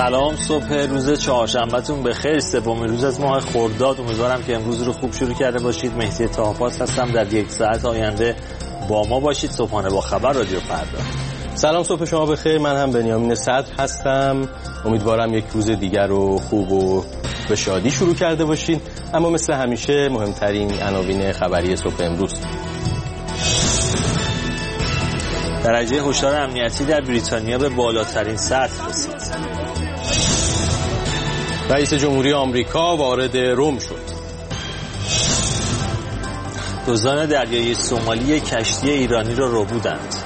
سلام، صبح روز چهارشنبهتون بخیر. سومین روز از ماه خرداد. امیدوارم که امروز رو خوب شروع کرده باشید. مهدی طاه‌آفاس هستم. در یک ساعت آینده با ما باشید. صبحانه با خبر رادیو فردا. سلام، صبح شما بخیر. من هم بنیامین صدر هستم. امیدوارم یک روز دیگر رو خوب و به شادی شروع کرده باشید. اما مثل همیشه مهمترین عناوین خبری صبح امروز. درجه هشدار امنیتی در بریتانیا به بالاترین سطح رسید. رئیس جمهوری آمریکا وارد روم شد. دزدان دریایی سومالی کشتی ایرانی را ربودند.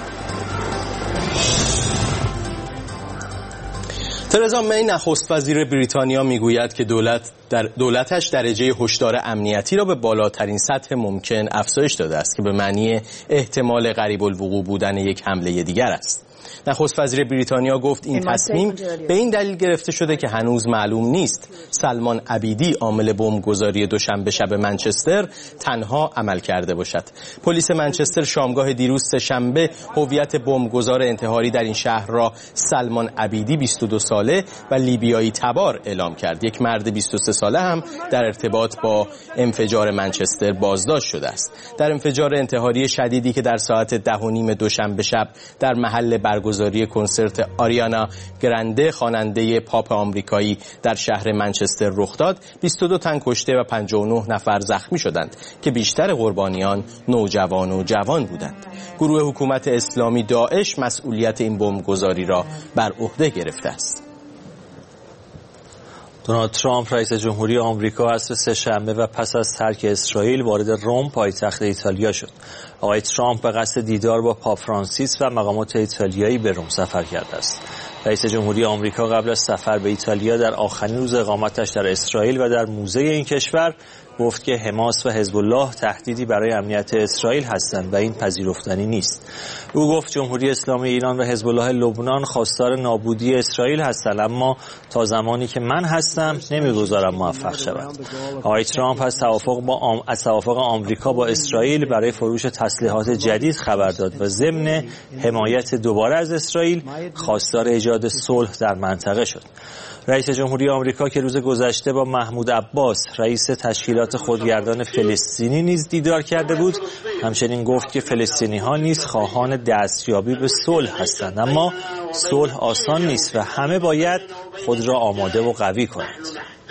ترزا می نخست وزیر بریتانیا میگوید که دولتش درجه هشدار امنیتی را به بالاترین سطح ممکن افزایش داده است که به معنی احتمال قریب الوقوع بودن یک حمله دیگر است. نخست وزیر بریتانیا گفت این تصمیم به این دلیل گرفته شده که هنوز معلوم نیست سلمان عبیدی عامل بمبگذاری دوشنبه شب منچستر تنها عمل کرده باشد. پلیس منچستر شامگاه دیروز سه‌شنبه هویت بمبگذار انتحاری در این شهر را سلمان عبیدی 22 ساله و لیبیایی تبار اعلام کرد. یک مرد 23 ساله هم در ارتباط با انفجار منچستر بازداشت شده است. در انفجار انتحاری شدیدی که در ساعت 10:30 دوشنبه شب در محل برگزاری کنسرت آریانا گرانده خواننده پاپ آمریکایی در شهر منچستر رخ داد، 22 تن کشته و 59 نفر زخمی شدند که بیشتر قربانیان نوجوان و جوان بودند. گروه حکومت اسلامی داعش مسئولیت این بمبگذاری را بر عهده گرفته است. دونالد ترامپ رئیس جمهوری آمریکا عصر سه‌شنبه و پس از ترک اسرائیل وارد روم پایتخت ایتالیا شد. آقای ترامپ به قصد دیدار با پاپ فرانسیس و مقامات ایتالیایی به روم سفر کرده است. رئیس جمهوری آمریکا قبل از سفر به ایتالیا در آخرین روز اقامتش در اسرائیل و در موزه این کشور گفت که حماس و حزب الله تهدیدی برای امنیت اسرائیل هستند و این پذیرفتنی نیست. او گفت جمهوری اسلامی ایران و حزب الله لبنان خواستار نابودی اسرائیل هستند، اما تا زمانی که من هستم نمیگذارم موفق شود. آقای ترامپ از توافق آمریکا با اسرائیل برای فروش تسلیحات جدید خبر داد و ضمن حمایت دوباره از اسرائیل خواستار ایجاد صلح در منطقه شد. رئیس جمهوری آمریکا که روز گذشته با محمود عباس رئیس تشکیلات خودگردان فلسطینی نیز دیدار کرده بود، همچنین گفت که فلسطینی‌ها نیز خواهان دستیابی به صلح هستند، اما صلح آسان نیست و همه باید خود را آماده و قوی کنند.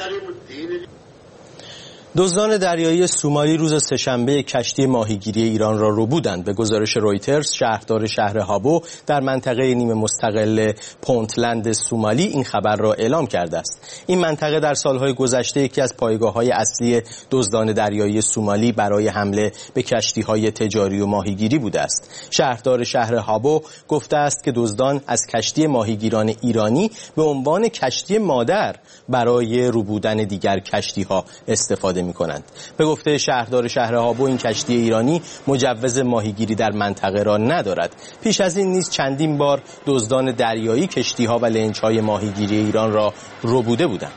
دزدان دریایی سومالی روز سه‌شنبه کشتی ماهیگیری ایران را ربودند. به گزارش رویترز، شهردار شهر هابو در منطقه نیمه مستقل پونتلند سومالی این خبر را اعلام کرده است. این منطقه در سالهای گذشته یکی از پایگاه‌های اصلی دزدان دریایی سومالی برای حمله به کشتی‌های تجاری و ماهیگیری بوده است. شهردار شهر هابو گفته است که دزدان از کشتی ماهیگیران ایرانی به عنوان کشتی مادر برای ربودن دیگر کشتی‌ها استفاده می‌کنند. به گفته شهردار شهر هابو این کشتی ایرانی مجوز ماهیگیری در منطقه را ندارد. پیش از این نیز چندین بار دزدان دریایی کشتی‌ها و لنج‌های ماهیگیری ایران را ربوده بودند.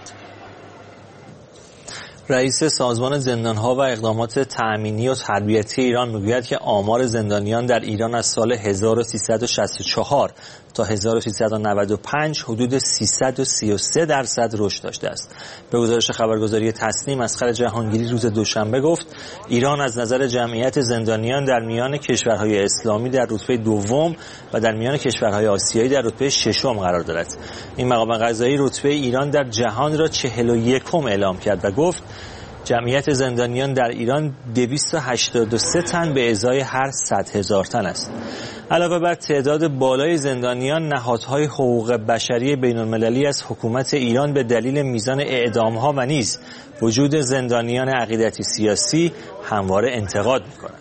رئیس سازمان زندان‌ها و اقدامات تأمینی و تربیتی ایران میگوید که آمار زندانیان در ایران از سال 1364 تا 1395 حدود 333% رشد داشته است. به گزارش خبرگزاری تسنیم، اصغر جهانگیری روز دوشنبه گفت ایران از نظر جمعیت زندانیان در میان کشورهای اسلامی در رتبه دوم و در میان کشورهای آسیایی در رتبه ششم قرار دارد. این مقام قضایی رتبه ایران در جهان را 41م اعلام کرد و گفت جمعیت زندانیان در ایران 283 تن به ازای هر 100,000 تن است. علاوه بر تعداد بالای زندانیان، نهادهای حقوق بشری بین‌المللی از حکومت ایران به دلیل میزان اعدام‌ها و نیز وجود زندانیان عقیدتی سیاسی همواره انتقاد می‌کنند.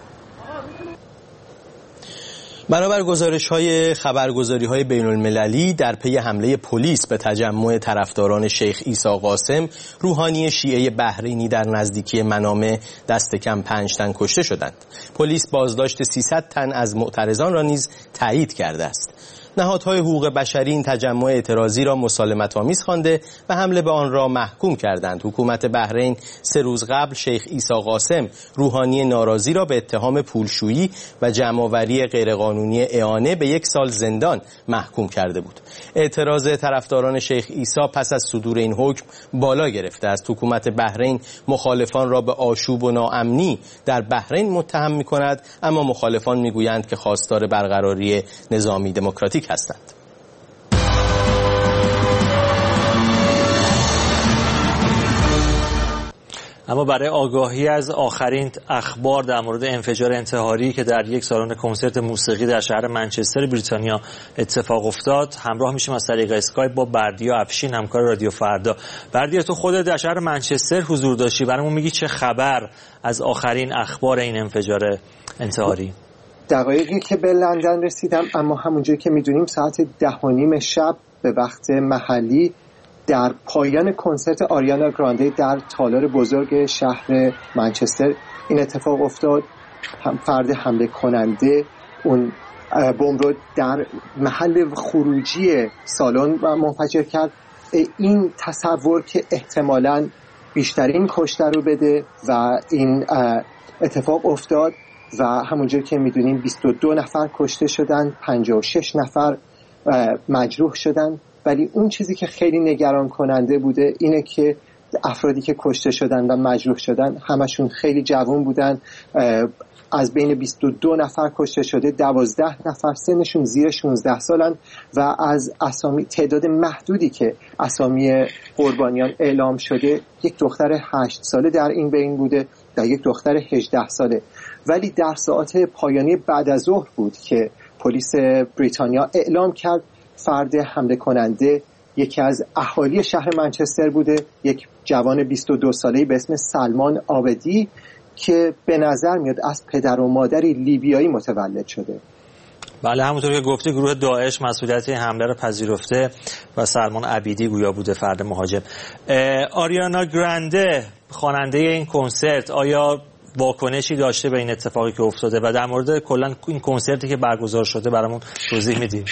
بنابر گزارش‌های خبرگزاری‌های بین‌المللی، در پی حمله پلیس به تجمع طرفداران شیخ عیسی قاسم، روحانی شیعه بحرینی در نزدیکی منامه دست کم 5 تن کشته شدند. پلیس بازداشت 300 تن از معترضان را نیز تایید کرده است. نهادهای حقوق بشری این تجمع اعتراضی را مسالمت‌آمیز خوانده و حمله به آن را محکوم کردند. حکومت بحرین 3 روز قبل شیخ عیسی قاسم روحانی ناراضی را به اتهام پولشویی و جمع‌آوری غیرقانونی اعانه به 1 سال زندان محکوم کرده بود. اعتراض طرفداران شیخ عیسی پس از صدور این حکم بالا گرفته است. حکومت بحرین مخالفان را به آشوب و ناامنی در بحرین متهم می‌کند، اما مخالفان می‌گویند که خواستار برقراری نظامی دموکراتیک هستند. اما برای آگاهی از آخرین اخبار در مورد انفجار انتحاری که در یک سالن کنسرت موسیقی در شهر منچستر بریتانیا اتفاق افتاد، همراه میشیم از طریق اسکایپ با بردیا افشین، همکار رادیو فردا. بردیا، تو خودت در شهر منچستر حضور داشتی، برامون میگی چه خبر از آخرین اخبار این انفجار انتحاری؟ دقایقی که به لندن رسیدم، اما همونجوری که میدونیم ساعت 10:30 شب به وقت محلی در پایان کنسرت آریانا گرانده در تالار بزرگ شهر منچستر این اتفاق افتاد. فرد حمله کننده اون بمب رو در محل خروجی سالن منفجر کرد. این تصور که احتمالاً بیشترین کشته رو بده و این اتفاق افتاد و همونجور که میدونیم 22 نفر کشته شدن، 56 نفر مجروح شدن. ولی اون چیزی که خیلی نگران کننده بوده اینه که افرادی که کشته شدن و مجروح شدن همشون خیلی جوان بودن. از بین 22 نفر کشته شده 12 نفر سنشون زیر 16 سالن و از اسامی تعداد محدودی که اسامی قربانیان اعلام شده، یک دختر 8 ساله در این بین بوده و یک دختر 18 ساله. ولی در ساعات پایانی بعد از ظهر بود که پلیس بریتانیا اعلام کرد فرد حمله کننده یکی از اهالی شهر منچستر بوده، یک جوان 22 ساله‌ای به اسم سلمان عابدی که به نظر میاد از پدر و مادری لیبیایی متولد شده. بله، همونطور که گفتی گروه داعش مسئولیت این حمله را پذیرفته و سلمان عبیدی گویا بوده فرد مهاجم. آریانا گرانده خواننده این کنسرت آیا واکنشی داشته به این اتفاقی که افتاده و در مورد کلا این کنسرتی که برگزار شده برامون توضیح میدیم؟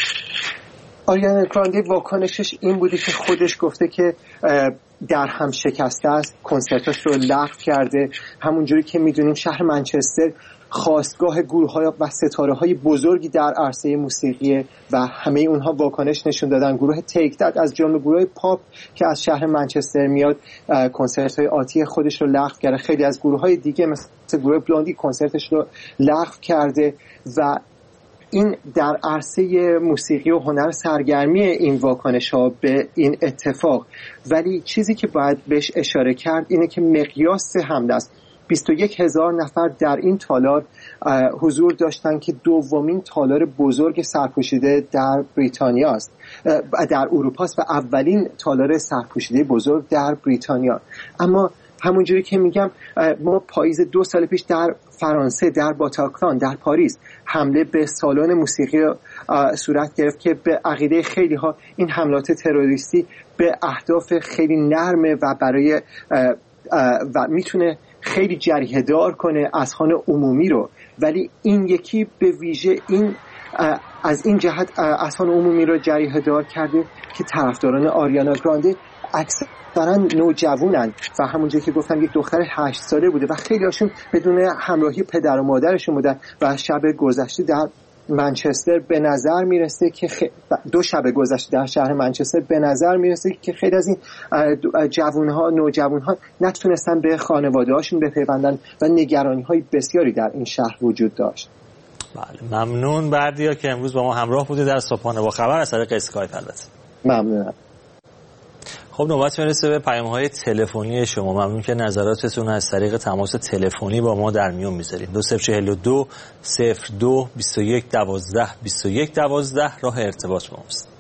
آریانا گرانده واکنشش این بوده که خودش گفته که در هم شکسته است، کنسرتاش رو لغو کرده. همونجوری که میدونیم شهر منچستر خواستگاه گروه‌های و ستاره‌های بزرگی در عرصه موسیقی و همه اونها واکنش نشون دادن. گروه تیک داد از جمله گروه پاپ که از شهر منچستر میاد کنسرت‌های آتی خودش رو لغو کرده. خیلی از گروه‌های دیگه مثل گروه بلوندی کنسرتش رو لغو کرده و این در عرصه موسیقی و هنر سرگرمی این واکنش‌ها به این اتفاق. ولی چیزی که باید بهش اشاره کرد اینه که مقیاس حمله است. 21,000 نفر در این تالار حضور داشتن که دومین تالار بزرگ سرپوشیده در بریتانیا است، در اروپا است و اولین تالار سرپوشیده بزرگ در بریتانیا. اما همونجوری که میگم ما پاییز 2 سال پیش در فرانسه در باتاکلان در پاریس حمله به سالن موسیقی صورت گرفت که به عقیده خیلی ها این حملات تروریستی به اهداف خیلی نرمه و برای و میتونه خیلی جریحه دار کنه اذهان عمومی رو. ولی این یکی به ویژه این از این جهت اذهان عمومی رو جریحه دار کرده که طرفداران آریانا گرانده اکثرا نوجوانن و همونجایی که گفتم یک دختر 8 ساله بوده و خیلی هاشون بدون همراهی پدر و مادرشون بودن و شب گذشته در منچستر به نظر میرسه که 2 شب گذشته در شهر منچستر به نظر میرسه که خیلی از این نوجوانها نتونستن به خانواده هاشون بپیوندن و نگرانی های بسیاری در این شهر وجود داشت. بله، ممنون بردیا که امروز با ما همراه بوده در صبحانه با خبر از طریق اسکایپ. البته ممنونم. خب نوبت میرسه به پیام‌های تلفنی شما. ممنون که نظراتتون از طریق تماس تلفنی با ما در میون میذارید. 2042 02 21 12 21 12 راه ارتباط با ماست.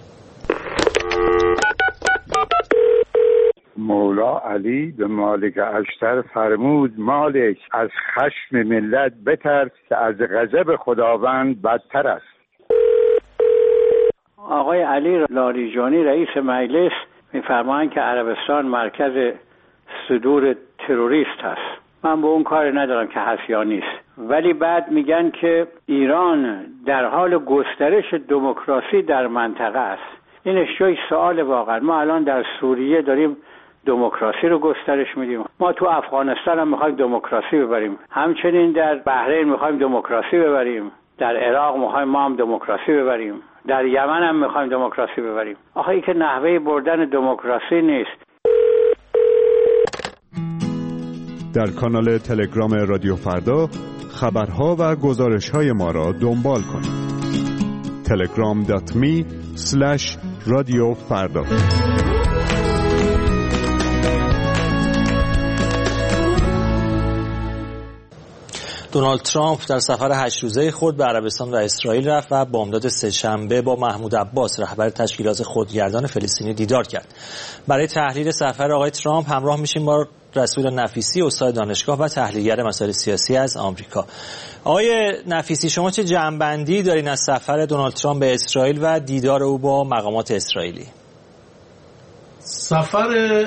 مولا علی به مالک اشتر فرمود مالک از خشم ملت بترس که از غضب خداوند بدتر است. آقای علی لاریجانی رئیس مجلس می‌فرمایند که عربستان مرکز صدور تروریست هست. من با اون کار ندارم که هست یا نیست، ولی بعد میگن که ایران در حال گسترش دموکراسی در منطقه است. این جای سوال واقعا. ما الان در سوریه داریم دموکراسی رو گسترش میدیم، ما تو افغانستان هم میخوایم دموکراسی ببریم، همچنین در بحرین میخوایم دموکراسی ببریم، در عراق میخوایم ما هم دموکراسی ببریم، در یمن هم میخوایم دموکراسی ببریم. آخه این که نحوه بردن دموکراسی نیست. در کانال تلگرام رادیو فردا خبرها و گزارش‌های ما را دنبال کنید. telegram.me/رادیوفردا. دونالد ترامپ در سفر 8 روزه خود به عربستان و اسرائیل رفت و بامداد سه‌شنبه با محمود عباس رهبر تشکیلات خودگردان فلسطینی دیدار کرد. برای تحلیل سفر آقای ترامپ همراه میشیم با رسول نفیسی، استاد دانشگاه و تحلیلگر مسائل سیاسی از آمریکا. آقای نفیسی، شما چه جمع‌بندی دارین از سفر دونالد ترامپ به اسرائیل و دیدار او با مقامات اسرائیلی؟ سفر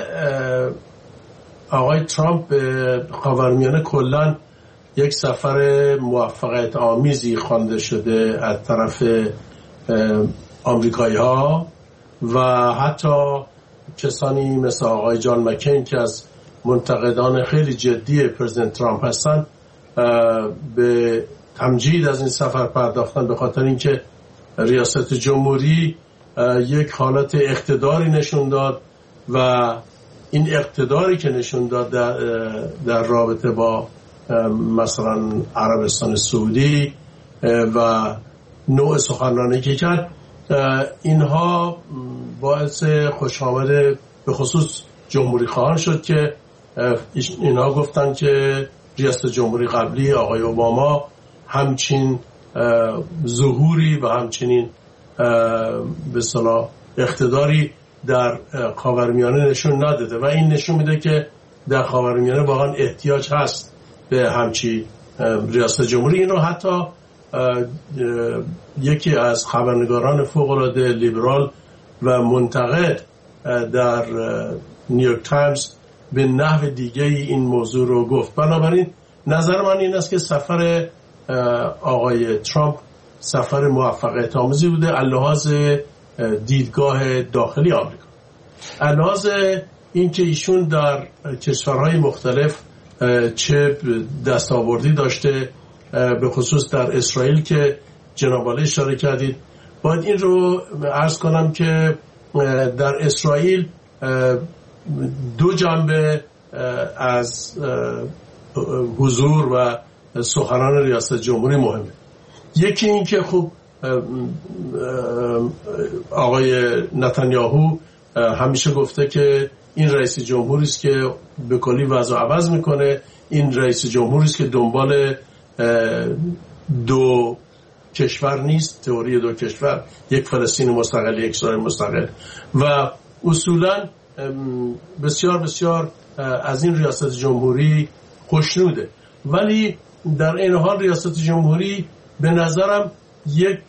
آقای ترامپ به خاورمیانه کلاً یک سفر موفقیت آمیزی خوانده شده از طرف آمریکایی ها و حتی کسانی مثل آقای جان مکین که از منتقدان خیلی جدی پرزیدنت ترامپ هستند به تمجید از این سفر پرداختن، به خاطر اینکه ریاست جمهوری یک حالت اقتداری نشون داد و این اقتداری که نشون داد در رابطه با مثلا عربستان سعودی و نوع سخنرانی که کرد، اینها باعث خوشامد به خصوص جمهوری خواهان شد که اینها گفتن که ریاست جمهوری قبلی آقای اوباما همچین ظهوری و همچنین به اصطلاح اقتداری در خاورمیانه نشون نداده و این نشون میده که در خاورمیانه واقعا احتیاج هست به همچی ریاست جمهوری. این رو حتی یکی از خبرنگاران فوق‌العاده لیبرال و منتقد در نیویورک تایمز به نحو دیگه این موضوع رو گفت. بنابراین نظر من این است که سفر آقای ترامپ سفر موفقیت آمیزی بوده از لحاظ دیدگاه داخلی آمریکا، از لحاظ این که ایشون در کشورهای مختلف چه دستاوردی داشته، به خصوص در اسرائیل که جناب عالی اشاره کردید. باید این رو عرض کنم که در اسرائیل دو جنبه از حضور و سخنان ریاست جمهوری مهمه. یکی این که خب آقای نتانیاهو همیشه گفته که این رئیس جمهوری است که به کلی وضع عوض میکنه، این رئیس جمهوری است که دنبال دو کشور نیست، تئوری دو کشور، یک فلسطین مستقل یک اسرائیل مستقل، و اصولا بسیار بسیار از این ریاست جمهوری خوشنوده. ولی در این حال ریاست جمهوری به نظرم یک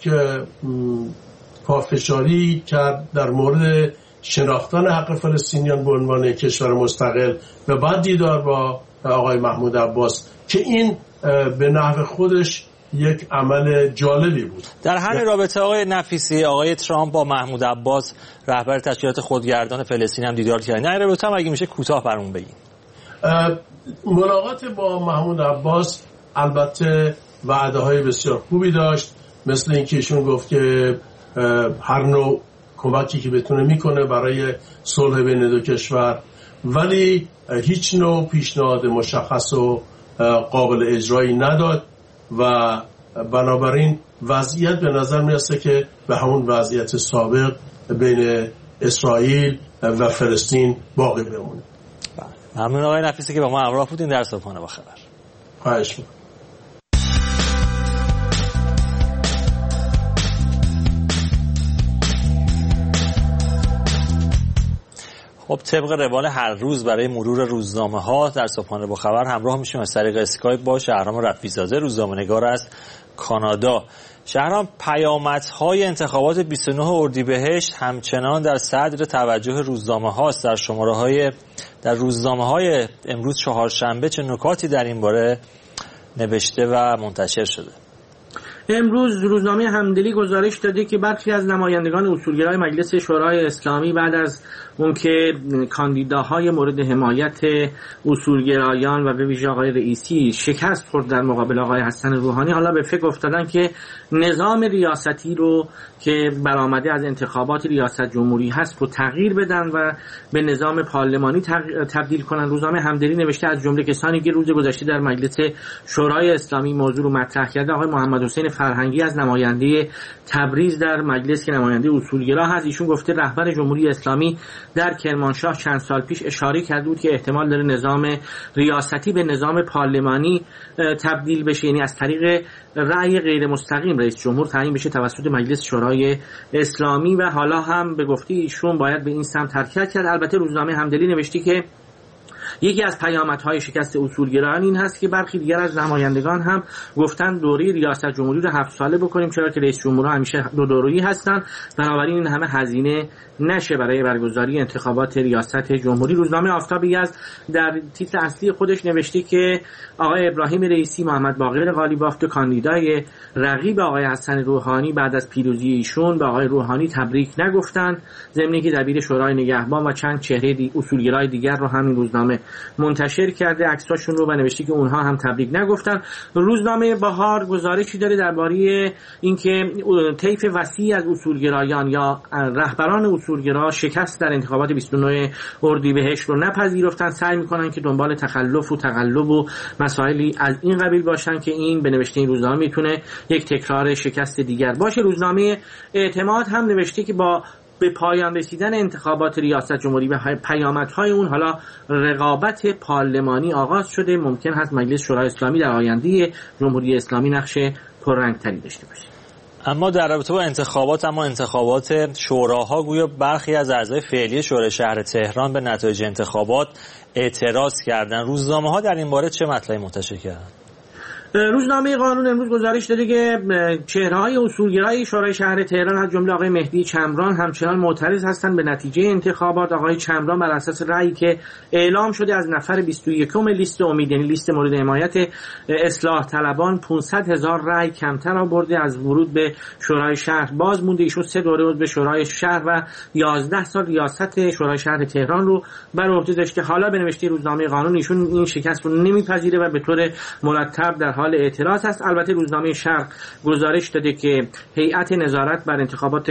پافشاری کرد در مورد شناختن حق فلسطینیان به عنوان کشور مستقل و بعد دیدار با آقای محمود عباس که این به نحو خودش یک عمل جالبی بود. در همین رابطه آقای نفیسی، آقای ترامپ با محمود عباس رهبر تشکیلات خودگردان فلسطین هم دیدار کردن. نه رابطه هم اگه میشه کوتاه برامون بگین. ملاقات با محمود عباس البته وعده‌های بسیار خوبی داشت، مثل اینکه ایشون گفت که هر نوع کمکی که بتونه میکنه برای صلح بین دو کشور، ولی هیچ نوع پیشنهاد مشخص و قابل اجرایی نداد و بنابراین وضعیت به نظر میرسه که به همون وضعیت سابق بین اسرائیل و فلسطین باقی بمونه. ممنون آقای نفیسی که با ما همراه بودین در صبحانه با خبر. خواهش می‌کنم. خب طبق روال هر روز برای مرور روزنامه ها در صبحانه با خبر همراه میشیم از طریق اسکایپ با شهرام رفیع‌زاده، روزنامه‌نگار از کانادا. شهرام، پیامدهای انتخابات 29 اردیبهشت همچنان در صدر توجه روزنامه هاست. در روزنامه های امروز چهارشنبه چه نکاتی در این باره نوشته و منتشر شده؟ امروز روزنامه همدلی گزارش داده که برخی از نمایندگان اصولگرای مجلس شورای اسلامی بعد از اون که کاندیداهای مورد حمایت اصولگرایان و به ویژه آقای رئیسی شکست خورد در مقابل آقای حسن روحانی، حالا به فکر افتادن که نظام ریاستی رو که برآمده از انتخابات ریاست جمهوری هست رو تغییر بدن و به نظام پارلمانی تبدیل کنن. روزنامه همدلی نوشته از جمله کسانی که روز گذشته در مجلس شورای اسلامی موضوع رو مطرح کرده آقای محمد حسین فرهنگی از نماینده تبریز در مجلس که نماینده اصولگرا هست. ایشون گفته رهبر جمهوری اسلامی در کرمانشاه چند سال پیش اشاره کرده بود که احتمال داره نظام ریاستی به نظام پارلمانی تبدیل بشه، یعنی از طریق رأی غیر مستقیم رئیس جمهور تعیین بشه توسط مجلس شورای اسلامی و حالا هم به گفته ایشون باید به این سمت حرکت کرد. البته روزنامه همدلی نوشته که یکی از پیامدهای شکست اصولگرایان این هست که برخی دیگر از نمایندگان هم گفتن دوره ریاست جمهوری رو 7 ساله بکنیم، چرا که رئیس جمهورها همیشه 2 دوره‌ای هستن، بنابراین این همه هزینه نشه برای برگزاری انتخابات ریاست جمهوری. روزنامه آفتاب یزد در تیتر اصلی خودش نوشته که آقای ابراهیم رئیسی، محمد باقر قالیباف دو کاندیدای رقیب آقای حسن روحانی بعد از پیروزی ایشون به آقای روحانی تبریک نگفتن، ضمن که دبیر شورای نگهبان و چند چهره اصولگرای دیگر رو همین روزنامه منتشر کرده عکساشون رو و نوشته که اونها هم تبریک نگفتن. روزنامه بهار گزارشی داره درباره اینکه طیف وسیعی از اصولگرایان یا رهبران اصولگرا شکست در انتخابات 29 اردیبهشت رو نپذیرفتن، سعی میکنن که دنبال تخلف و تقلب و مسائلی از این قبیل باشن که این به نوشته این روزنامه میتونه یک تکرار شکست دیگر باشه. روزنامه اعتماد هم نوشته که با به پایان رسیدن انتخابات ریاست جمهوری و پیامدهای اون حالا رقابت پارلمانی آغاز شده، ممکن هست مجلس شورای اسلامی در آینده جمهوری اسلامی نقش پررنگتری داشته باشه. اما در رابطه با انتخابات شوراها گویا برخی از اعضای فعلی شورای شهر تهران به نتایج انتخابات اعتراض کردند. روزنامه‌ها در این باره چه مطلبی منتشر کردند؟ روزنامه قانون امروز گزارش داده که چهره‌های اصولگرای شورای شهر تهران از جمله آقای مهدی چمران همچنان معترض هستند به نتیجه انتخابات. آقای چمران بر اساس رأیی که اعلام شده از نفر 21 لیست امید، یعنی لیست مورد حمایت اصلاح طلبان، 500,000 رأی کمتر آورده، از ورود به شورای شهر باز مونده. ایشون 3 دوره عضو شورای شهر و 11 سال ریاست شورای شهر تهران رو بر عهده داشته. حالا به نوشته روزنامه قانون ایشون این شکست رو نمیپذیره و به طور مرتب در حال اعتراض است. البته روزنامه شرق گزارش داده که هیئت نظارت بر انتخابات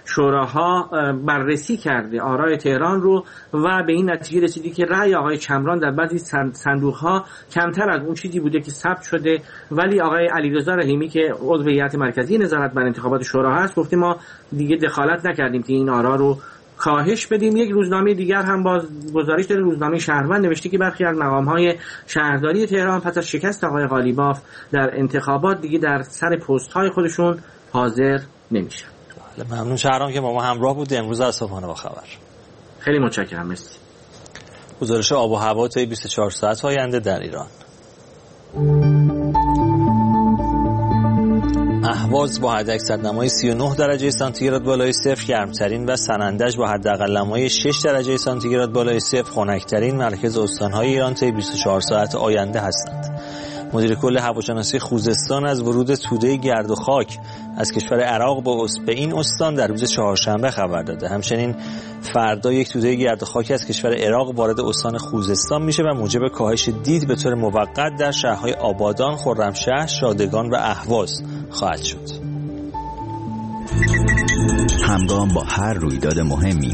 شوراها بررسی کرده آرای تهران رو و به این نتیجه رسیدی که رأی آقای چمران در بعضی صندوق‌ها کمتر از اون چیزی بوده که ثبت شده، ولی آقای علیرضا رحیمی که عضو هیئت مرکزی نظارت بر انتخابات شورا هست گفته ما دیگه دخالت نکردیم که این آرا رو کاهش بدیم. یک روزنامه دیگر هم باز گزارش داره، روزنامه شهروند، نوشته که برخی از مقام‌های شهرداری تهران پس از شکست آقای قالیباف در انتخابات دیگه در سر پست‌های خودشون حاضر نمیشن. ممنون شهرام که با ما همراه بود امروز از صبحانه با خبر. خیلی متشکرم. مرسی. گزارش آب و هوا تا 24 ساعت آینده در ایران. اهواز با حداکثر نمای 39 درجه سانتیگراد بالای صفر گرمترین و سنندج با حداقل نمای 6 درجه سانتیگراد بالای صفر خنک‌ترین مرکز استان‌های ایران طی 24 ساعت آینده هستند. مدیر کل هواشناسی خوزستان از ورود توده گرد و خاک از کشور عراق به این استان در روز چهارشنبه خبر داده. همچنین فردا یک توده گرد و خاک از کشور عراق وارد استان خوزستان میشه و موجب کاهش دید به طور موقت در شهرهای آبادان، خرمشهر، شادگان و اهواز خواهد شد. همگام با هر رویداد مهمی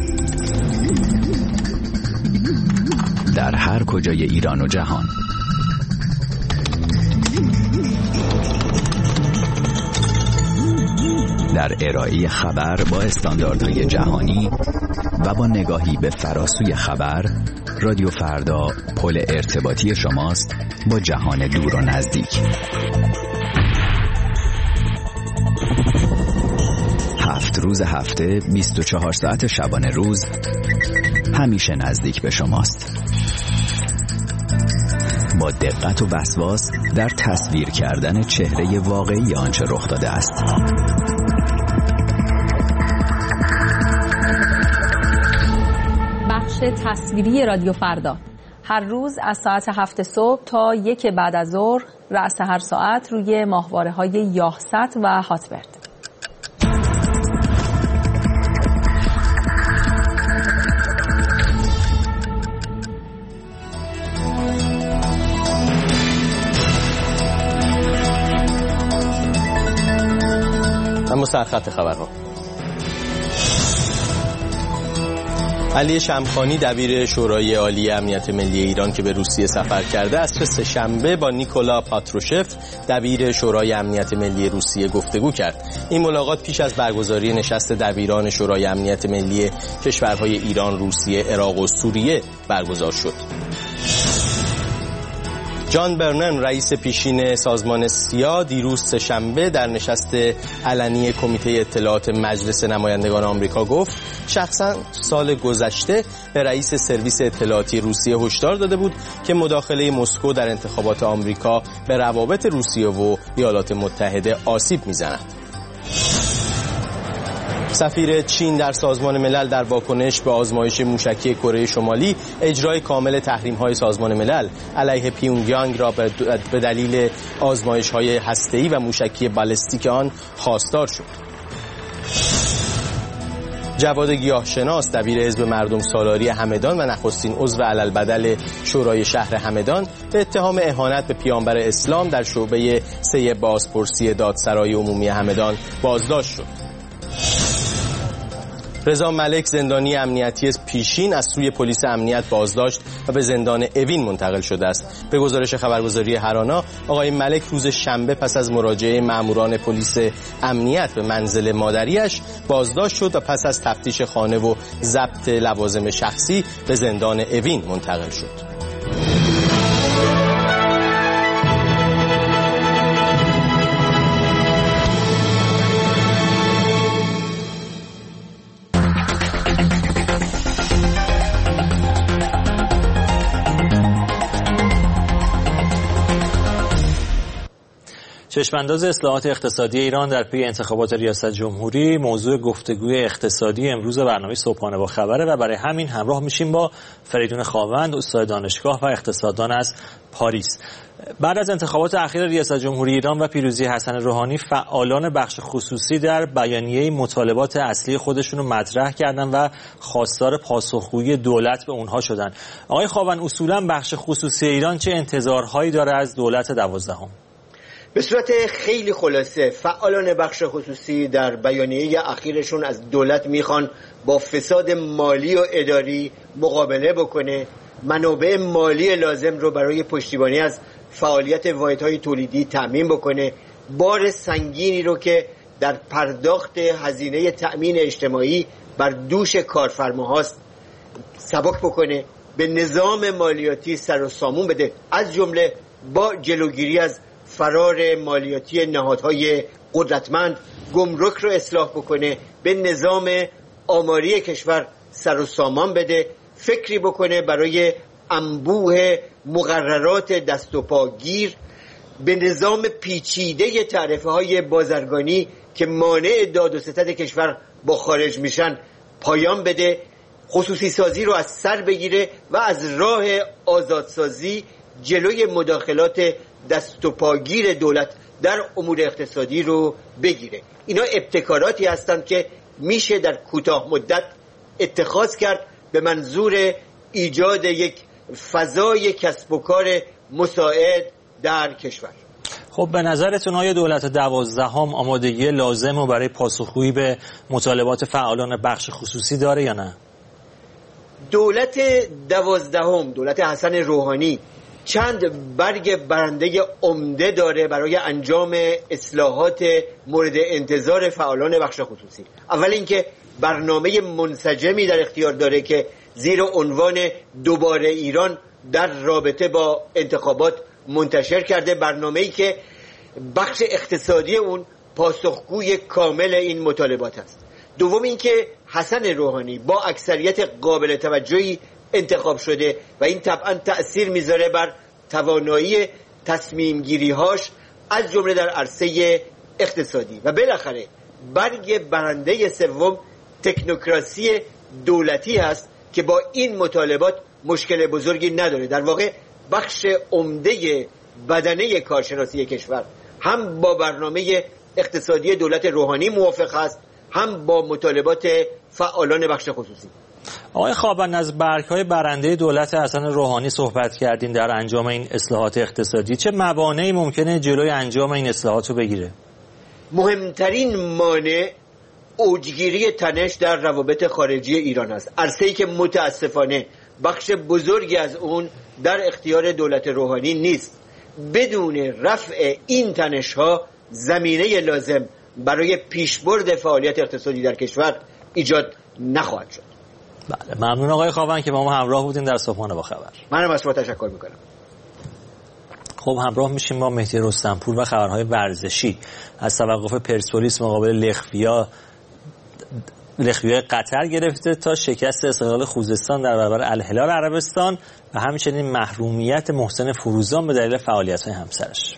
در هر کجای ایران و جهان، در ارائه خبر با استانداردهای جهانی و با نگاهی به فراسوی خبر، رادیو فردا پل ارتباطی شماست با جهان دور و نزدیک. 7 روز هفته 24 ساعت شبانه روز همیشه نزدیک به شماست. با دقت و وسواس در تصویر کردن چهره واقعی آنچه رخ داده است. بخش تصویری رادیو فردا هر روز از ساعت 7 صبح تا 1 بعد از ظهر رأس هر ساعت روی ماهواره‌های یاهست و هاتبرد. اما سرخط خبرها. علی شمخانی دبیر شورای عالی امنیت ملی ایران که به روسیه سفر کرده عصر سه‌شنبه با نیکولا پاتروشف دبیر شورای امنیت ملی روسیه گفتگو کرد. این ملاقات پیش از برگزاری نشست دبیران شورای امنیت ملی کشورهای ایران، روسیه، عراق و سوریه برگزار شد. جان برنن رئیس پیشین سازمان سیا دیروز سه‌شنبه در نشست علنی کمیته اطلاعات مجلس نمایندگان آمریکا گفت شخصا سال گذشته به رئیس سرویس اطلاعاتی روسیه هشدار داده بود که مداخله مسکو در انتخابات آمریکا به روابط روسیه و ایالات متحده آسیب می‌زند. سفیر چین در سازمان ملل در واکنش به آزمایش موشکی کره شمالی اجرای کامل تحریم‌های سازمان ملل علیه پیونگیانگ را به دلیل آزمایش‌های هسته‌ای و موشکی بالستیک آن خواستار شد. جواد گیاهشناس دبیر حزب مردم سالاری همدان و نخستین عضو علالبدل شورای شهر همدان به اتهام اهانت به پیامبر اسلام در شعبه 3 بازپرسی دادسرای عمومی همدان بازداشت شد. رضا ملک زندانی امنیتی پیشین از سوی پلیس امنیت بازداشت و به زندان اوین منتقل شده است. به گزارش خبرگزاری هرانا، آقای ملک روز شنبه پس از مراجعه ماموران پلیس امنیت به منزل مادریش بازداشت شد و پس از تفتیش خانه و ضبط لوازم شخصی به زندان اوین منتقل شد. چشمانداز اصلاحات اقتصادی ایران در پی انتخابات ریاست جمهوری موضوع گفتگوی اقتصادی امروز برنامه صبحانه با خبره و برای همین همراه میشیم با فریدون خاوند، استاد دانشگاه و اقتصاددان از پاریس. بعد از انتخابات اخیر ریاست جمهوری ایران و پیروزی حسن روحانی، فعالان بخش خصوصی در بیانیه مطالبات اصلی خودشون رو مطرح کردن و خواستار پاسخگویی دولت به اونها شدن. آقای خاوند، اصولا بخش خصوصی ایران چه انتظارهایی داره از دولت 12ام؟ به صورت خیلی خلاصه، فعالان بخش خصوصی در بیانیه اخیرشون از دولت میخوان با فساد مالی و اداری مقابله بکنه، منابع مالی لازم رو برای پشتیبانی از فعالیت واحدهای تولیدی تأمین بکنه، بار سنگینی رو که در پرداخت هزینه تأمین اجتماعی بر دوش کارفرماهاست سبک بکنه، به نظام مالیاتی سر و سامون بده، از جمله با جلوگیری از فرار مالیاتی نهادهای قدرتمند، گمرک رو اصلاح بکنه، به نظام آماری کشور سر و سامان بده، فکری بکنه برای انبوه مقررات دست و پاگیر، به نظام پیچیده تعرفه های بازرگانی که مانع داد و ستد کشور با خارج میشن پایان بده، خصوصی سازی رو از سر بگیره و از راه آزادسازی جلوی مداخلات دست و پاگیر دولت در امور اقتصادی رو بگیره. اینا ابتکاراتی هستند که میشه در کوتاه مدت اتخاذ کرد به منظور ایجاد یک فضای کسب و کار مساعد در کشور. خب به نظرتون آیا دولت 12ام آمادگی لازم رو برای پاسخگویی به مطالبات فعالان بخش خصوصی داره یا نه؟ دولت 12ام، دولت حسن روحانی، چند برگ برنده عمده داره برای انجام اصلاحات مورد انتظار فعالان بخش خصوصی. اول اینکه برنامه منسجمی در اختیار داره که زیر عنوان دوباره ایران در رابطه با انتخابات منتشر کرده، برنامه‌ای که بخش اقتصادی اون پاسخگوی کامل این مطالبات است. دوم اینکه حسن روحانی با اکثریت قابل توجهی انتخاب شده و این طبعا تأثیر میذاره بر توانایی تصمیم گیری هاش از جمله در عرصه اقتصادی. و بالاخره برگ برنده سوم تکنوکراسی دولتی هست که با این مطالبات مشکل بزرگی نداره. در واقع بخش عمده بدنه کارشناسی کشور هم با برنامه اقتصادی دولت روحانی موافق است، هم با مطالبات فعالان بخش خصوصی. آقای خاون، از برگ‌های برنده دولت حسن روحانی صحبت کردین در انجام این اصلاحات اقتصادی. چه موانعی ممکنه جلوی انجام این اصلاحات رو بگیره؟ مهمترین مانع اوجگیری تنش در روابط خارجی ایران است. عرصه‌ای که متاسفانه بخش بزرگی از اون در اختیار دولت روحانی نیست. بدون رفع این تنش‌ها زمینه لازم برای پیشبرد فعالیت اقتصادی در کشور ایجاد نخواهد شد. بله، ممنون آقای خاون که با ما همراه بودین در صبحانه با خبر. منم از شما تشکر میکنم. خب همراه میشیم با مهدی رستمپور و خبرهای ورزشی. از توقف پرسپولیس مقابل لخویای قطر گرفته تا شکست استقلال خوزستان در برابر الهلال عربستان و همچنین محرومیت محسن فروزان به دلیل فعالیت‌های همسرش.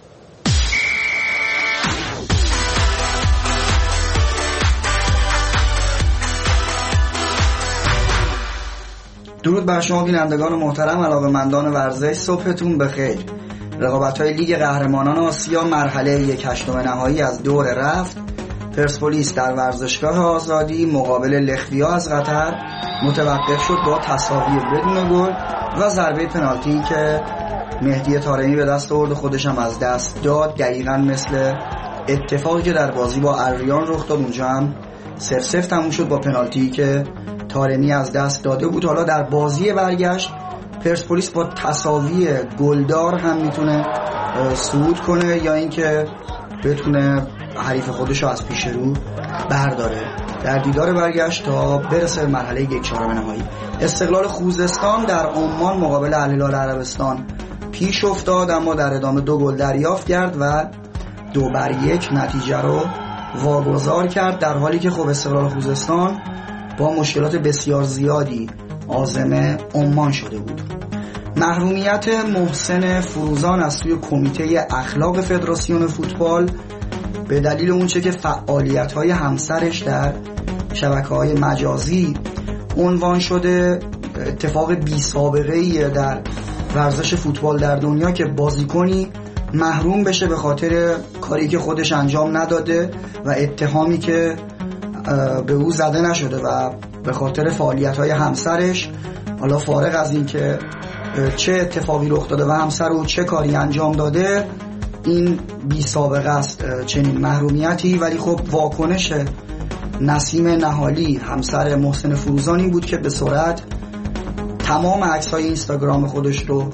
درود بر شما بینندگان محترم، علاقه‌مندان ورزش، صبحتون بخیر. رقابت‌های لیگ قهرمانان آسیا مرحله 1/8 نهایی از دور رفت. پرسپولیس در ورزشگاه آزادی مقابل لخویا از قطر متوقف شد با تساوی بدون گل و ضربه پنالتی که مهدی طارمی به دست آورد و خودش هم از دست داد. دقیقاً مثل اتفاقی که در بازی با اریان رخ داد، اونجا هم 0-0 تموم شد با پنالتی که طارمی از دست داده بود. حالا در بازی برگشت پرسپولیس با تساوی گلدار هم میتونه صعود کنه یا اینکه بتونه حریف خودش رو از پیش رو برداره در دیدار برگشت تا برسه مرحله 1/4 نهایی. استقلال خوزستان در عمان مقابل الهلال عربستان پیش افتاد، اما در ادامه 2 گل دریافت کرد و 2-1 نتیجه رو واگذار کرد، در حالی که خب استقلال خوزستان با مشکلات بسیار زیادی عازم عمان شده بود. محرومیت محسن فروزان از سوی کمیته اخلاق فدراسیون فوتبال به دلیل اونچه که فعالیت‌های همسرش در شبکه‌های مجازی عنوان شده، اتفاق بی سابقه‌ای در ورزش فوتبال در دنیا که بازیکنی محروم بشه به خاطر کاری که خودش انجام نداده و اتهامی که به او زده نشده و به خاطر فعالیت‌های همسرش، حالا فارغ از این که چه اتفاقی رخ داده و همسر او چه کاری انجام داده، این بی سابقه است چنین محرومیتی. ولی خب واکنش نسیم نهالی همسر محسن فروزانی بود که به سرعت تمام عکس‌های اینستاگرام خودش رو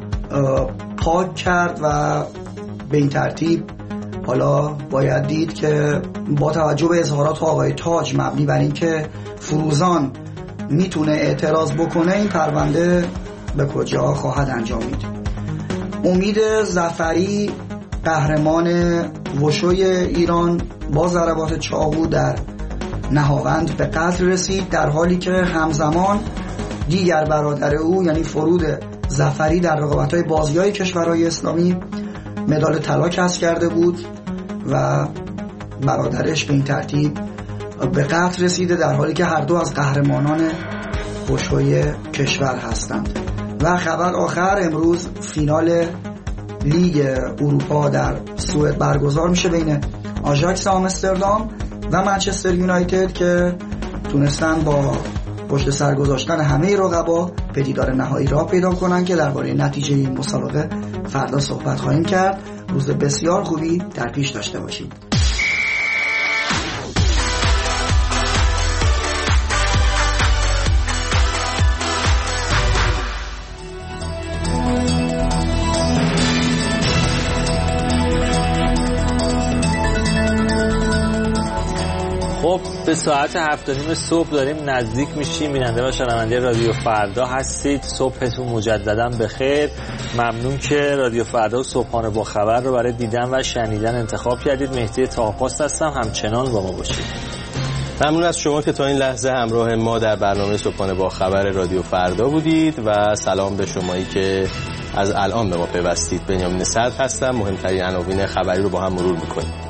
پاک کرد و به این ترتیب حالا باید دید که با توجه به اظهارات آقای تاج مبنی بر این که فروزان میتونه اعتراض بکنه، این پرونده به کجا خواهد انجامید. امید ظفری قهرمان وشوی ایران با ضربات چاقو در نهاوند به قتل رسید، در حالی که همزمان دیگر برادر او یعنی فرود ظفری در رقابت‌های بازی‌های کشورهای اسلامی مدال طلا کسب کرده بود و برادرش به این ترتیب به قتل رسیده، در حالی که هر دو از قهرمانان وشوی کشور هستند. و خبر آخر، امروز فینال لیگ اروپا در سوئد برگزار میشه بین آژاکس آمستردام و منچستر یونایتد که تونستن با پشت سر گذاشتن همه رقبا به دیدار نهایی راه پیدا کنن که درباره نتیجه این مسابقه فردا صحبت خواهیم کرد. روز بسیار خوبی در پیش داشته باشید. خب به ساعت 7:30 صبح داریم نزدیک میشیم. بیننده و شنونده رادیو فردا هستید. صبحتون مجددا بخیر. ممنون که رادیو فردا و صبحانه با خبر رو برای دیدن و شنیدن انتخاب کردید. مهدی تاهاپاست هستم، همچنان با ما باشید. ممنون از شما که تا این لحظه همراه ما در برنامه صبحانه با خبر رادیو فردا بودید و سلام به شمایی که از الان به ما پیوستید. بنیامین صدر هستم. مهمترین عناوین خبری رو با هم مرور می‌کنیم.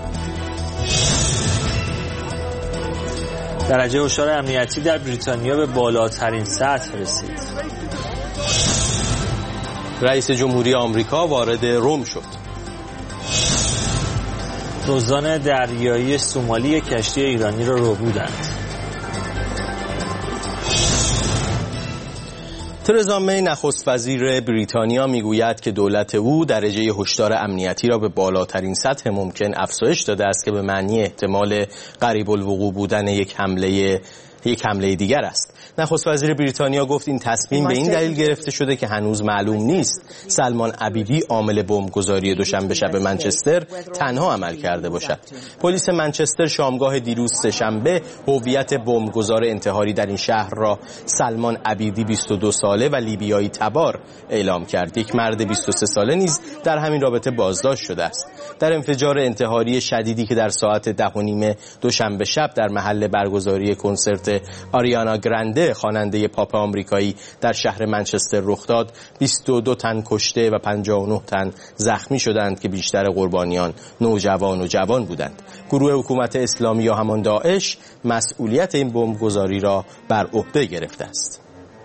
درجه هشدار امنیتی در بریتانیا به بالاترین سطح رسید. رئیس جمهوری آمریکا وارد روم شد. دزدان دریایی سومالی کشتی ایرانی را ربودند. ترزا می نخست وزیر بریتانیا میگوید که دولت او درجه هشدار امنیتی را به بالاترین سطح ممکن افزایش داده است که به معنی احتمال قریب الوقوع بودن یک حمله دیگر است. نخست وزیر بریتانیا گفت این تصمیم به این دلیل گرفته شده که هنوز معلوم نیست سلمان عبیدی عامل بمبگذاری دوشنبه شب منچستر تنها عمل کرده باشد. پلیس منچستر شامگاه دیروز سه‌شنبه هویت بمبگذار انتحاری در این شهر را سلمان عبیدی 22 ساله و لیبیایی تبار اعلام کرد. یک مرد 23 ساله نیز در همین رابطه بازداشت شده است. در انفجار انتحاری شدیدی که در ساعت 10:30 دوشنبه شب در محل برگزاری کنسرت آریانا گرانده خواننده پاپ آمریکایی در شهر منچستر رخ داد، 22 تن کشته و 59 تن زخمی شدند که بیشتر قربانیان نوجوان و جوان بودند. گروه حکومت اسلامی یا همان داعش مسئولیت این بمبگذاری را بر عهده گرفته است.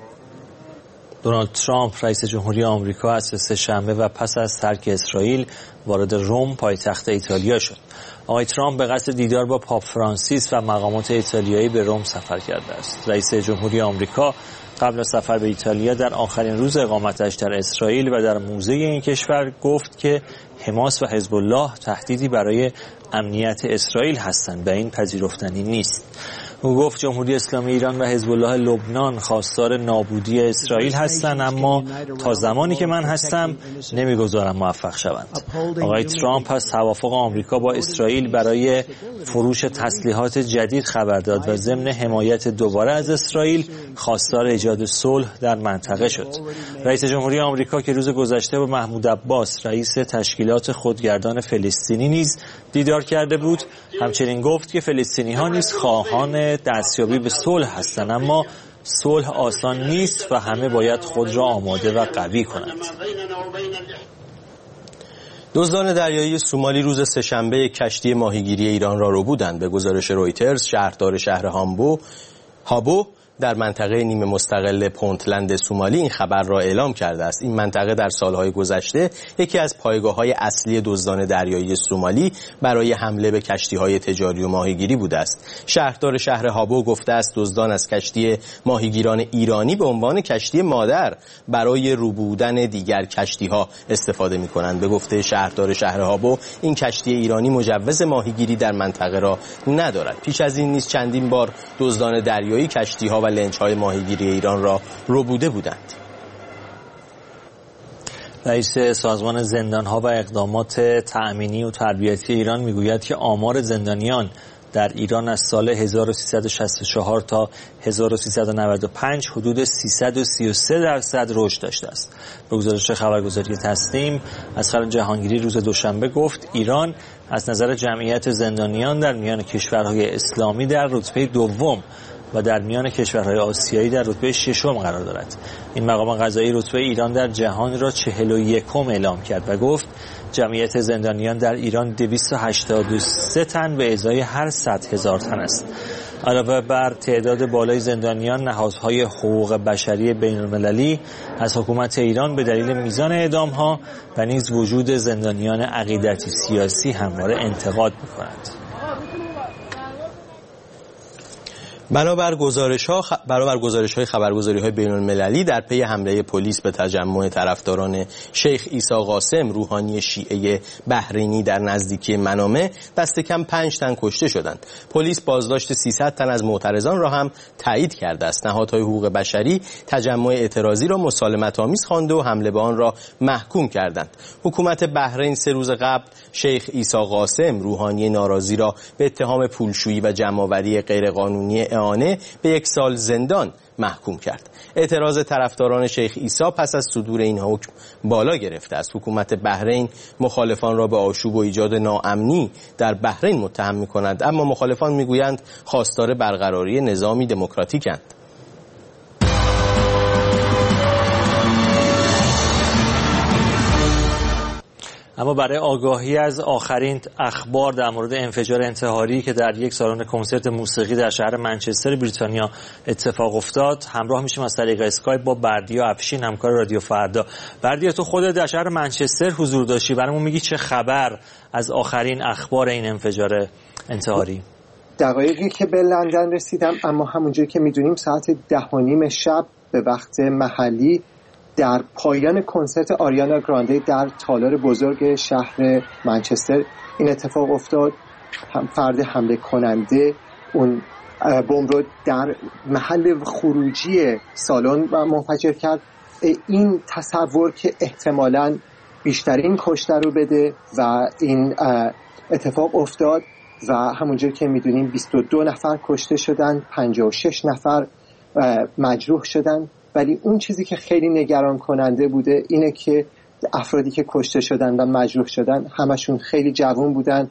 دونالد ترامپ رئیس جمهوری آمریکا از سه‌شنبه و پس از ترک اسرائیل وارد روم پایتخت ایتالیا شد. آقای ترامپ به قصد دیدار با پاپ فرانسیس و مقامات ایتالیایی به روم سفر کرده است. رئیس جمهوری آمریکا قبل از سفر به ایتالیا در آخرین روز اقامتش در اسرائیل و در موزه این کشور گفت که حماس و حزب الله تهدیدی برای امنیت اسرائیل هستند و این پذیرفتنی نیست. او گفت جمهوری اسلامی ایران و حزب الله لبنان خواستار نابودی اسرائیل هستند، اما تا زمانی که من هستم نمیگذارم موفق شوند. آقای ترامپ از توافق آمریکا با اسرائیل برای فروش تسلیحات جدید خبر داد و ضمن حمایت دوباره از اسرائیل خواستار ایجاد صلح در منطقه شد. رئیس جمهوری آمریکا که روز گذشته با محمود عباس رئیس تشکیلات خودگردان فلسطینی نیز دیدار کرده بود، همچنین گفت که فلسطینی‌ها نیز خواهان دستیابی به صلح هستند، اما صلح آسان نیست و همه باید خود را آماده و قوی کنند. دزدان دریایی سومالی روز سه‌شنبه کشتی ماهیگیری ایران را ربودند. به گزارش رویترز، شهردار شهر هابو در منطقه نیمه مستقل پونتلند سومالی این خبر را اعلام کرده است. این منطقه در سالهای گذشته یکی از پایگاه‌های اصلی دزدان دریایی سومالی برای حمله به کشتی‌های تجاری و ماهیگیری بوده است. شهردار شهر هابو گفته است دزدان از کشتی ماهیگیران ایرانی به عنوان کشتی مادر برای ربودن دیگر کشتی‌ها استفاده می‌کنند. به گفته شهردار شهر هابو این کشتی ایرانی مجوز ماهیگیری در منطقه را ندارد. پیش از این نیز چندین بار دزدان دریایی کشتی‌ها و لنج‌های ماهیگیری ایران را ربوده بودند. رئیس سازمان زندان‌ها و اقدامات تأمینی و تربیتی ایران میگوید که آمار زندانیان در ایران از سال 1364 تا 1395 حدود 333% رشد داشته است. به گزارش خبرگزاری تسنیم، اصغر جهانگیری روز دوشنبه گفت ایران از نظر جمعیت زندانیان در میان کشورهای اسلامی در رتبه دوم و در میان کشورهای آسیایی در رتبه ششم قرار دارد. این مقام قضایی رتبه ایران در جهان را 41م اعلام کرد و گفت جمعیت زندانیان در ایران 283 تن به ازای هر 100,000 تن است. علاوه بر تعداد بالای زندانیان، نهادهای حقوق بشری بین المللی از حکومت ایران به دلیل میزان اعدام‌ها و نیز وجود زندانیان عقیدتی سیاسی همواره انتقاد می‌کنند. بنابر گزارش‌های خبرگزاری‌های بین‌المللی در پی حمله پلیس به تجمع طرفداران شیخ عیسی قاسم روحانی شیعه بحرینی در نزدیکی منامه دست کم 5 تن کشته شدند. پلیس بازداشت 300 تن از معترضان را هم تایید کرده است. نهادهای حقوق بشری تجمع اعتراضی را مسالمت‌آمیز خوانده و حمله به آن را محکوم کردند. حکومت بحرین 3 روز قبل شیخ عیسی قاسم روحانی ناراضی را به اتهام پولشویی و جمع‌آوری غیرقانونی اعانه به 1 سال زندان محکوم کرد. اعتراض طرفداران شیخ عیسی پس از صدور این حکم بالا گرفته است. حکومت بحرین مخالفان را به آشوب و ایجاد ناامنی در بحرین متهم می‌کند، اما مخالفان می‌گویند خواستار برقراری نظامی دموکراتیک‌اند. اما برای آگاهی از آخرین اخبار در مورد انفجار انتحاری که در یک سالن کنسرت موسیقی در شهر منچستر بریتانیا اتفاق افتاد همراه میشیم از طریق اسکایپ با بردیا افشین، همکار رادیو فردا. بردیا، تو خودت در شهر منچستر حضور داشتی، برامون میگی چه خبر از آخرین اخبار این انفجار انتحاری؟ دقایقی که به لندن رسیدم، اما همونجوری که میدونیم ساعت 10:30 شب به وقت محلی در پایان کنسرت آریانا گرانده در تالار بزرگ شهر منچستر این اتفاق افتاد. فرد حمله کننده اون بمب رو در محل خروجی سالن منفجر کرد. این تصور که احتمالاً بیشترین کشته رو بده و این اتفاق افتاد و همونجور که میدونیم 22 نفر کشته شدن، 56 نفر مجروح شدن. ولی اون چیزی که خیلی نگران کننده بوده اینه که افرادی که کشته شدن و مجروح شدن همشون خیلی جوان بودن.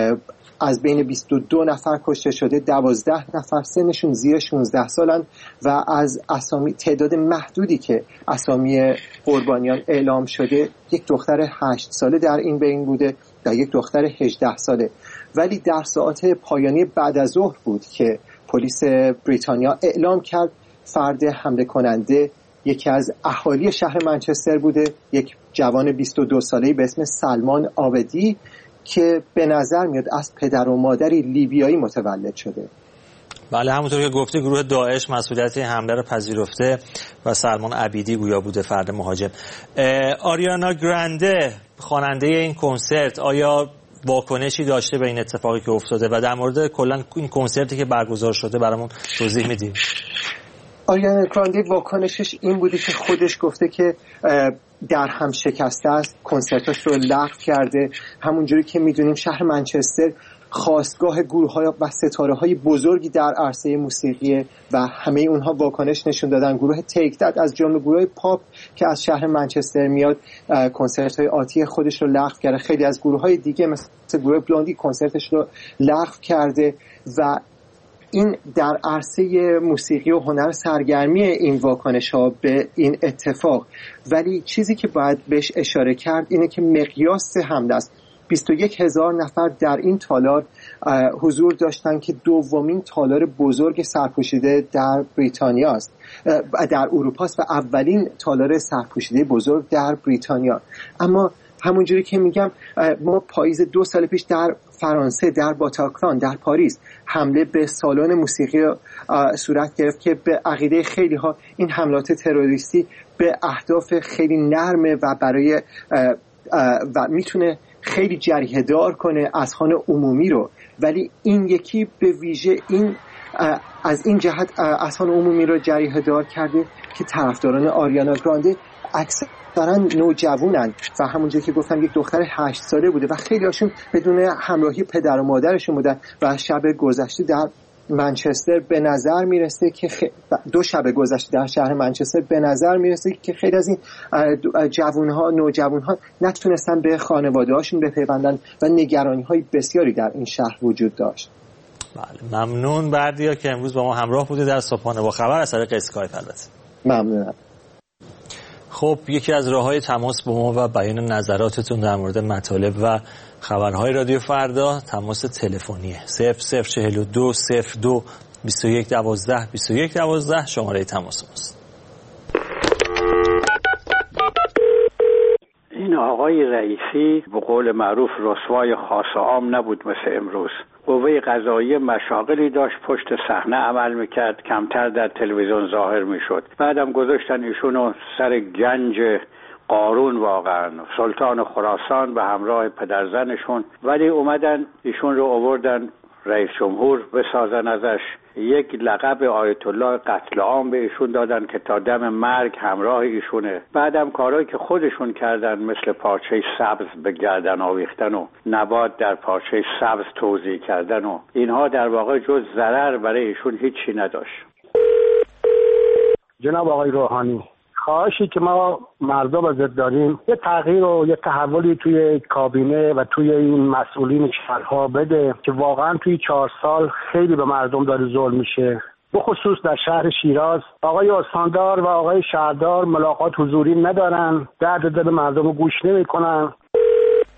از بین 22 نفر کشته شده 12 نفر سنشون زیر 16 سالن و از اسامی تعداد محدودی که اسامی قربانیان اعلام شده یک دختر 8 ساله در این بین بوده و یک دختر 18 ساله. ولی در ساعات پایانی بعد از ظهر بود که پلیس بریتانیا اعلام کرد فرد حمله کننده یکی از اهالی شهر منچستر بوده، یک جوان 22 ساله‌ای به اسم سلمان عابدی که به نظر میاد از پدر و مادری لیبیایی متولد شده. بله، همونطور که گفتی گروه داعش مسئولیت حمله رو پذیرفته و سلمان عبیدی گویا بوده فرد مهاجم. آریانا گرانده خواننده این کنسرت آیا واکنشی داشته به این اتفاقی که افتاده و در مورد کلا این کنسرتی که برگزار شده برامون توضیح میدیم؟ آریانا گرانده واکنشش این بوده که خودش گفته که در هم شکسته است، کنسرتاش رو لغو کرده. همونجوری که میدونیم شهر منچستر خاستگاه گروه‌های و ستاره‌های بزرگی در عرصه موسیقی و همه اونها واکنش نشون دادن. گروه تیک داد از جمله گروه پاپ که از شهر منچستر میاد کنسرت‌های آتی خودش رو لغو کرده. خیلی از گروه‌های دیگه مثل گروه بلوندی کنسرتش رو لغو کرده و این در عرصه موسیقی و هنر سرگرمی این واکنش‌ها به این اتفاق. ولی چیزی که باید بهش اشاره کرد اینه که مقیاس حمله است. 21,000 نفر در این تالار حضور داشتن که دومین تالار بزرگ سرپوشیده در بریتانیا است، در اروپا است و اولین تالار سرپوشیده بزرگ در بریتانیا. اما همونجوری که میگم ما پاییز 2 سال پیش در فرانسه در باتاکلان در پاریس حمله به سالن موسیقی صورت گرفت که به عقیده خیلی ها این حملات تروریستی به اهداف خیلی نرمه و برای و میتونه خیلی جریحه دار کنه اذهان عمومی رو. ولی این یکی به ویژه این از این جهت اذهان عمومی رو جریحه دار کرده که طرفداران آریانا گرانده اکثرا نوجوانن و همونجایی که گفتم یک دختر 8 ساله بوده و خیلی هاشون بدون همراهی پدر و مادرشون بودن. و شب گذشته در منچستر به نظر میرسه که 2 شب گذشته در شهر منچستر به نظر میرسه که خیلی از این نوجوانها نتونستن به خانواده هاشون بپیوندن و نگرانی های بسیاری در این شهر وجود داشت. بله، ممنون بردیا که امروز با ما همراه بوده در صبحانه با خبر از طریق اسکایپ. البته ممنونم. خب، یکی از راه‌های تماس با ما و بیان نظراتتون در مورد مطالب و خبرهای رادیو فردا تماس تلفنیه. 0042 02 21 12 21 12 شماره تماس ماست. این آقای رئیسی به قول معروف رسوای خاص عام نبود مثل امروز. قوه قضاییه مشاغلی داشت، پشت صحنه عمل میکرد، کمتر در تلویزیون ظاهر میشد. بعدم گذاشتن ایشونو سر گنج قارون، واقعا سلطان خراسان به همراه پدرزنشون، ولی اومدن ایشون رو آوردن رئیس جمهور بسازن ازش. یک لقب آیت الله قتل عام به ایشون دادن که تا دم مرگ همراه ایشونه. بعدم کارهایی که خودشون کردن مثل پارچه سبز به گردن آویختن و نبات در پارچه سبز توزیع کردن و اینها در واقع جز ضرر برای ایشون هیچی نداشت. جناب آقای روحانی، خواهشی که ما مردم ازت داریم یه تغییر و یه تحولی توی کابینه و توی این مسئولین شهرها بده که واقعا توی 4 سال خیلی به مردم داره ظلم میشه. بخصوص در شهر شیراز آقای استاندار و آقای شهردار ملاقات حضوری ندارن، درد دل مردم رو گوش نمیکنن.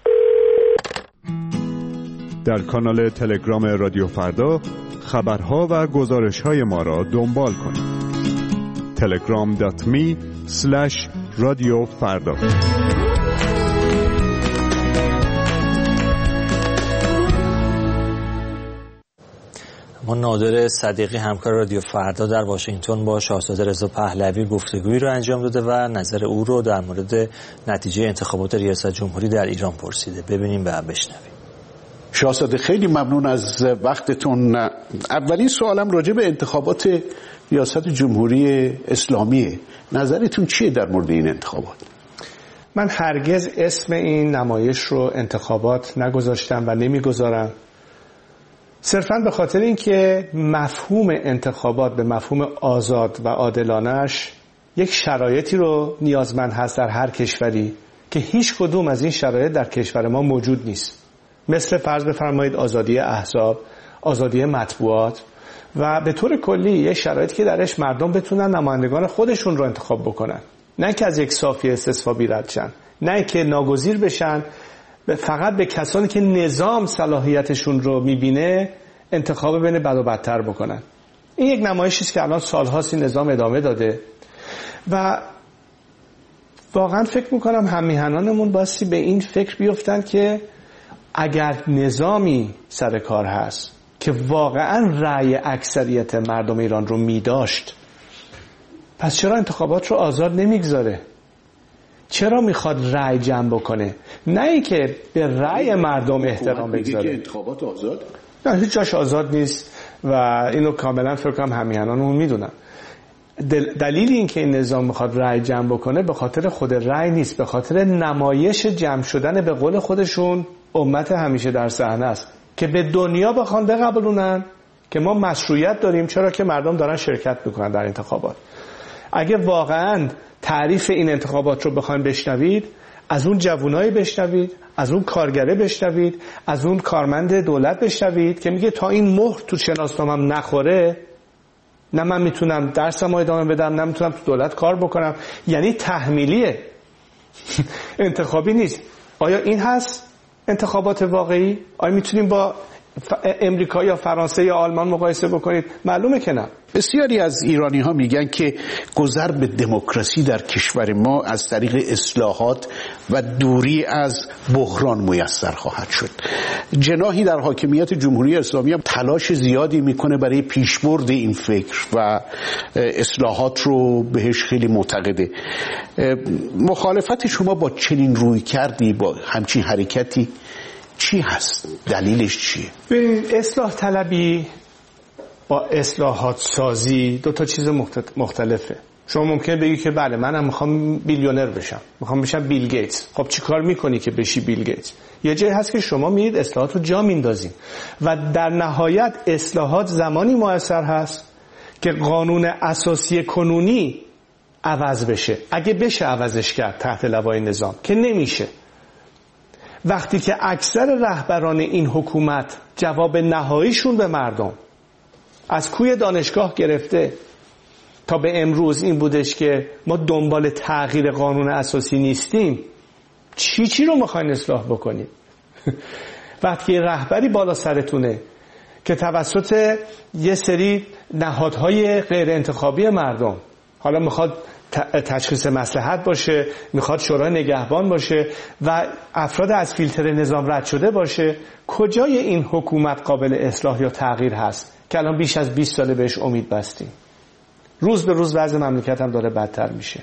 در کانال تلگرام رادیو فردا خبرها و گزارش‌های ما را دنبال کنید. telegram.me/رادیو فردا. ما نادر صدیقی همکار رادیو فردا در واشنگتن با شاهزاده رضا پهلوی گفتگویی رو انجام داده و نظر او رو در مورد نتیجه انتخابات ریاست جمهوری در ایران پرسیده. ببینیم و بشنویم. شاهزاده خیلی ممنون از وقتتون. اولین سوالم راجع به انتخابات ریاست جمهوری اسلامیه. نظرتون چیه در مورد این انتخابات؟ من هرگز اسم این نمایش رو انتخابات نگذاشتم و نمیگذارم، صرفاً به خاطر اینکه مفهوم انتخابات به مفهوم آزاد و عادلانه‌اش یک شرایطی رو نیازمند هست در هر کشوری که هیچ کدوم از این شرایط در کشور ما موجود نیست. مثل فرض بفرمایید آزادی احزاب، آزادی مطبوعات و به طور کلی یک شرایطی که درش مردم بتونن نمایندگان خودشون رو انتخاب بکنن، نه که از یک صافی استصوابی رد شن، نه که ناگزیر بشن فقط به کسانی که نظام صلاحیتشون رو میبینه انتخاب بین بد و بدتر بکنن. این یک نمایشی است که الان سالهاست این نظام ادامه داده و واقعا فکر میکنم هممیهنانمون بایستی به این فکر بیفتن که اگر نظامی سر کار هست که واقعا رأی اکثریت مردم ایران رو میداشت، پس چرا انتخابات رو آزاد نمیگذاره؟ چرا میخواد رأی جمع بکنه؟ نه ای که به رأی مردم احترام بگذاره. انتخابات آزاد؟ نه، هیچ جاش آزاد نیست و اینو کاملا فکر کنم هممیهنانمون میدونن. دلیل این که این نظام میخواد رأی جمع بکنه به خاطر خود رأی نیست، به خاطر نمایش جمع شدن به قول خودشون امت همیشه در صحنه است که به دنیا بخوان بقبولونن که ما مشروعیت داریم، چرا که مردم دارن شرکت میکنن در انتخابات. اگه واقعا تعریف این انتخابات رو بخواید بشنوید، از اون جوانای بشنوید، از اون کارگره بشنوید، از اون کارمند دولت بشنوید که میگه تا این مهر تو شناسنامه‌ام نخوره نه من میتونم درسم ادامه بدم، نه میتونم تو دولت کار بکنم. یعنی تحمیلیه، انتخابی نیست. آیا این هست انتخابات واقعی؟ آیا میتونیم با امریکا یا فرانسه یا آلمان مقایسه بکنید؟ معلومه که نه. بسیاری از ایرانی ها میگن که گذر به دموکراسی در کشور ما از طریق اصلاحات و دوری از بحران میسر خواهد شد. جناحی در حاکمیت جمهوری اسلامی هم تلاش زیادی میکنه برای پیشبرد این فکر و اصلاحات رو بهش خیلی معتقده. مخالفت شما با چنین روی کردی، با همچین حرکتی چی هست؟ دلیلش چیه؟ ببینید، اصلاح طلبی با اصلاحات سازی دو تا چیز مختلفه. شما ممکنه بگی که بله منم میخوام بیلیونر بشم، میخوام بشم بیل گیتس. خب چی کار میکنی که بشی بیل گیتس؟ یه جایی هست که شما میرید اصلاحات رو جا میندازین و در نهایت اصلاحات زمانی مؤثر هست که قانون اساسی کنونی عوض بشه، اگه بشه عوضش کرد تحت لوای نظام، که نمیشه. وقتی که اکثر رهبران این حکومت جواب نهاییشون به مردم از کوی دانشگاه گرفته تا به امروز این بودش که ما دنبال تغییر قانون اساسی نیستیم، چی رو میخواین اصلاح بکنید؟ وقتی رهبری بالا سرتونه که توسط یه سری نهادهای غیر انتخابی مردم، حالا میخواد تشخیص مصلحت باشه، میخواد شورای نگهبان باشه و افراد از فیلتر نظام رد شده باشه، کجای این حکومت قابل اصلاح یا تغییر هست که الان بیش از 20 ساله بهش امید بستیم؟ روز به روز وضع مملکت هم داره بدتر میشه.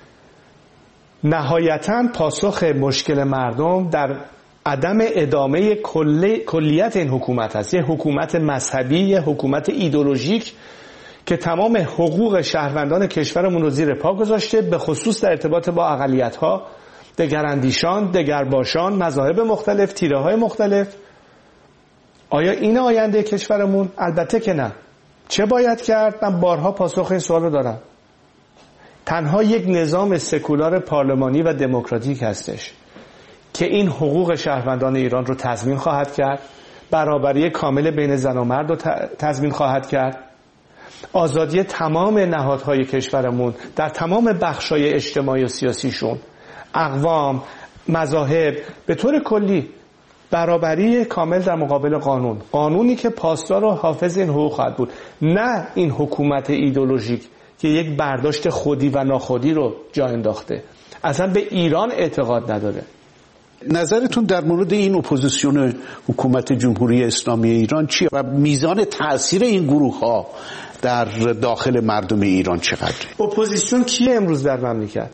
نهایتاً پاسخ مشکل مردم در عدم ادامه کلیت این حکومت هست. یه حکومت مذهبی، یه حکومت ایدئولوژیک که تمام حقوق شهروندان کشورمون رو زیر پا گذاشته، به خصوص در ارتباط با اقلیت‌ها، دگراندیشان، دگرباشان، مذاهب مختلف، تیره‌های مختلف. آیا این آینده کشورمون؟ البته که نه. چه باید کرد؟ من بارها پاسخ این سوال رو دارم. تنها یک نظام سکولار پارلمانی و دموکراتیک هستش که این حقوق شهروندان ایران رو تضمین خواهد کرد، برابری کامل بین زن و مرد رو تضمین خواهد کرد، آزادی تمام نهادهای کشورمون در تمام بخشای اجتماعی و سیاسیشون، اقوام، مذاهب، به طور کلی برابری کامل در مقابل قانون، قانونی که پاسدار و حافظ این حقوق خواهد بود، نه این حکومت ایدئولوژیک که یک برداشت خودی و ناخودی رو جا انداخته، اصلا به ایران اعتقاد نداره. نظرتون در مورد این اپوزیسیون حکومت جمهوری اسلامی ایران چیه و میزان تأثیر این گروه ها در داخل مردم ایران چقدره؟ اپوزیسیون کیه امروز در مملکت؟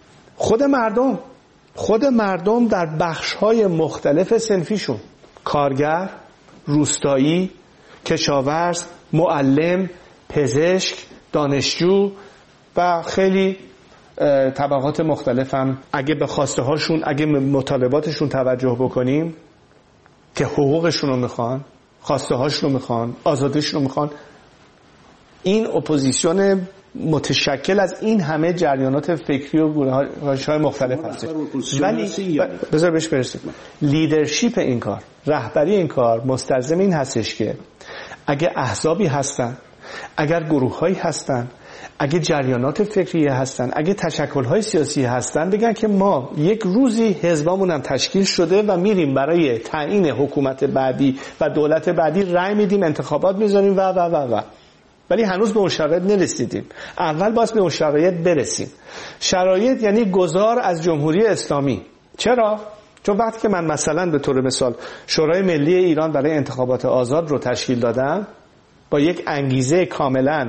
خود مردم در بخش‌های مختلف صنفیشون، کارگر، روستایی، کشاورز، معلم، پزشک، دانشجو و خیلی طبقات مختلف هم اگه به خواسته هاشون، اگه مطالباتشون توجه بکنیم که حقوقشون رو میخوان، خواسته هاشون رو میخوان، آزادیشون رو میخوان، این اپوزیسیون متشکل از این همه جریانات فکری و گروه‌های مختلف هست. ولی بذار بهش برسیم. لیدرشپ این کار، رهبری این کار مستلزم این هستش که اگه احزابی هستن، اگر گروه‌هایی هستن، اگه جریانات فکری هستن، اگه تشکل‌های سیاسی هستن، بگن که ما یک روزی حزبامون هم تشکیل شده و میریم برای تعیین حکومت بعدی و دولت بعدی رأی میدیم، انتخابات میذاریم و ولی هنوز به اون شرایط نرسیدیم. اول باید به اون شرایط برسیم. شرایط یعنی گذار از جمهوری اسلامی. چرا؟ چون وقتی که من مثلا به طور مثال شورای ملی ایران برای انتخابات آزاد رو تشکیل دادم با یک انگیزه کاملا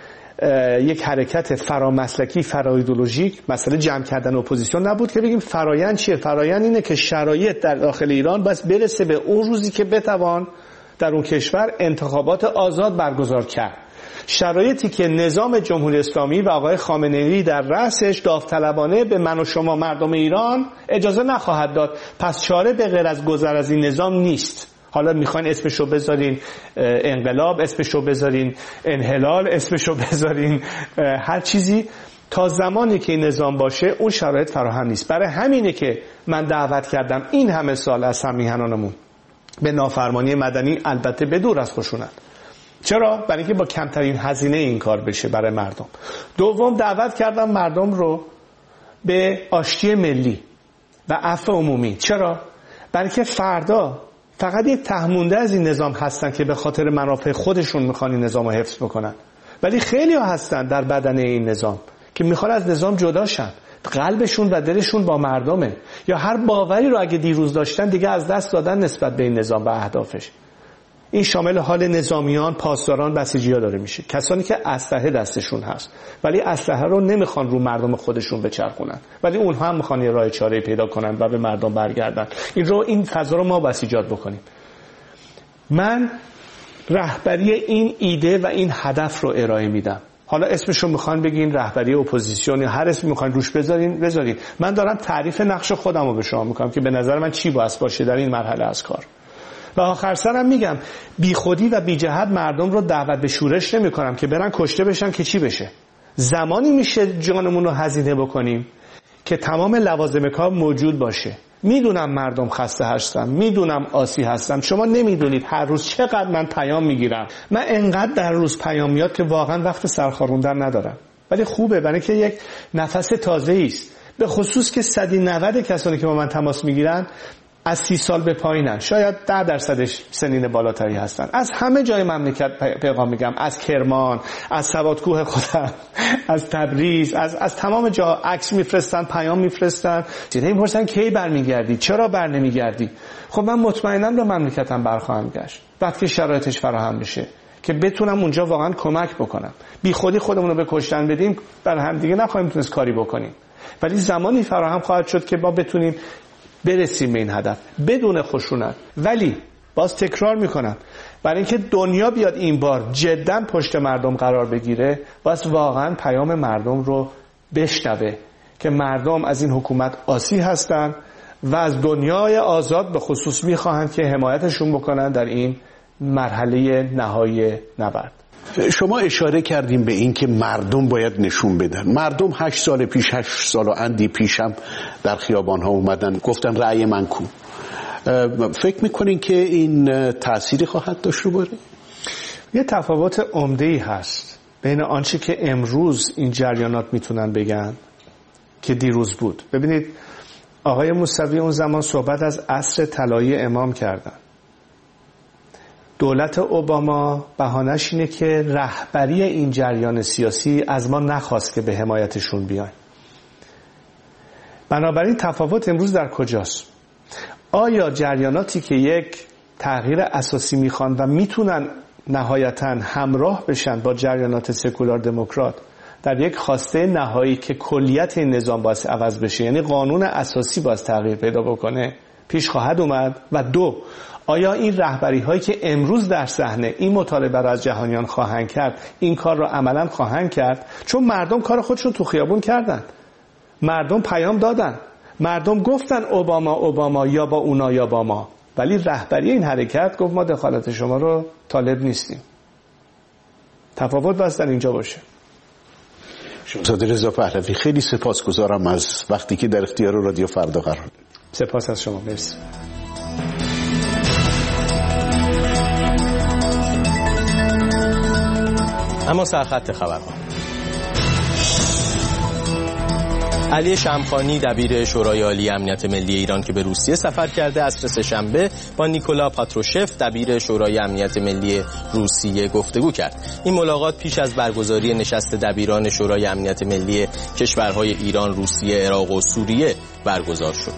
یک حرکت فرامسلکی، فرایدولوژیک، مسئله جمع کردن اپوزیسیون نبود که بگیم فرایند چیه؟ فرایند اینه که شرایط در داخل ایران باید برسه به اون روزی که بتوان در اون کشور انتخابات آزاد برگزار کرد. شرایطی که نظام جمهوری اسلامی و آقای خامنه‌ای در رأسش داوطلبانه به من و شما مردم ایران اجازه نخواهد داد. پس چاره به غیر از گذر از این نظام نیست. حالا میخواین اسمشو بذارین انقلاب، اسمشو بذارین انحلال، اسمشو بذارین هر چیزی، تا زمانی که این نظام باشه اون شرایط فراهم نیست. برای همینه که من دعوت کردم این همه سال از همیهنانمون به نافرمانی مدنی، البته به دور از خشونت. چرا؟ برای اینکه با کمترین هزینه این کار بشه برای مردم. دوم، دعوت کردم مردم رو به آشتی ملی و عفو عمومی. چرا؟ برای اینکه فردا فقط یک تهمونده از این نظام هستن که به خاطر منافع خودشون میخوان این نظام رو حفظ بکنن، ولی خیلی ها هستن در بدن این نظام که میخوان از نظام جدا شن، قلبشون و دلشون با مردمه، یا هر باوری رو اگه دیروز داشتن دیگه از دست دادن نسبت به این نظام و اهدافش. این شامل حال نظامیان، پاسداران، بسیجی‌ها داره میشه، کسانی که اسلحه دستشون هست ولی اسلحه رو نمیخوان رو مردم خودشون بچرخونن، ولی اونها هم میخوان یه راه چاره پیدا کنن و به مردم برگردن. این فضا رو ما بس ایجاد بکنیم. من رهبری این ایده و این هدف رو ارائه میدم. حالا اسمشو میخوان بگین رهبری اپوزیسیون یا هر اسمی میخوان روش بذارین. من دارم تعریف نقش خودم رو به شما میکنم که به نظر من چی باید باشه در این مرحله از کار. و آخر سرم میگم بی خودی و بی جهت مردم رو دعوت به شورش نمی کنم که برن کشته بشن که چی بشه. زمانی میشه جانمون رو هزینه بکنیم که تمام لوازم کار موجود باشه. میدونم مردم خسته هستم، میدونم آسی هستم، شما نمیدونید هر روز چقدر من پیام میگیرم. من انقدر در روز پیام میاد که واقعا وقت سرخاروندن ندارم، ولی خوبه برای که یک نفس تازه‌ای است. به خصوص که 190 کسانی که با من تماس میگیرن از 30 سال به پایینن، شاید 10% سنین بالاتری هستن. از همه جای مملکت پیغام میگم، از کرمان، از سوادکوه خودم، از تبریز، از تمام جا عکس میفرستن، پیام میفرستن، میپرسن کی برمیگردی، چرا برنمیگردی. خب من مطمئنم به مملکتم برخواهم گشت وقتی شرایطش فراهم بشه که بتونم اونجا واقعا کمک بکنم. بی خودی خودمون رو به کشتن بدیم بر هم دیگه نخواهیم تونست کاری بکنیم، ولی زمانی فراهم خواهد شد که ما بتونیم برسیم به این هدف بدون خشونت. ولی باز تکرار میکنم، برای اینکه دنیا بیاد این بار جدا پشت مردم قرار بگیره، باید واقعا پیام مردم رو بشنوه که مردم از این حکومت آسی هستن و از دنیای آزاد به خصوص میخواهند که حمایتشون بکنن در این مرحله نهایی نبرد. شما اشاره کردیم به این که مردم باید نشون بدن. مردم 8 سال پیش، 8 سال و اندی پیشم در خیابان ها اومدن گفتن رأی من کو. فکر میکنین که این تأثیری خواهد داشت رو باره؟ یه تفاوت عمده‌ای هست بین آنچه که امروز این جریانات میتونن بگن که دیروز بود. ببینید آقای موسوی اون زمان صحبت از عصر طلایی امام کردن. دولت اوباما بهانه‌اش اینه که رهبری این جریان سیاسی از ما نخواست که به حمایتشون بیایم. بنابراین تفاوت امروز در کجاست؟ آیا جریاناتی که یک تغییر اساسی میخوان و میتونن نهایتاً همراه بشن با جریانات سکولار دموکرات در یک خواسته نهایی که کلیت این نظام باید عوض بشه، یعنی قانون اساسی باید تغییر پیدا بکنه، پیش خواهد اومد؟ و دو، آیا این رهبری هایی که امروز در صحنه این مطالبه را از جهانیان خواهند کرد این کار را عملا خواهند کرد؟ چون مردم کار خودشون تو خیابون کردن، مردم پیام دادن، مردم گفتن اوباما یا با اونا یا با ما، ولی رهبری این حرکت گفت ما دخالت شما رو طالب نیستیم. تفاوت بس در اینجا باشه. شمزاده رضا پهلوی، خیلی سپاسگزارم از وقتی که در اختیار رادیو فردا قرار دادید. سپاس از شما. مرسی. اما سرخط خبرها. علی شمخانی دبیر شورای عالی امنیت ملی ایران که به روسیه سفر کرده عصر سه‌شنبه با نیکولا پاتروشف دبیر شورای امنیت ملی روسیه گفتگو کرد. این ملاقات پیش از برگزاری نشست دبیران شورای امنیت ملی کشورهای ایران، روسیه، عراق و سوریه برگزار شد.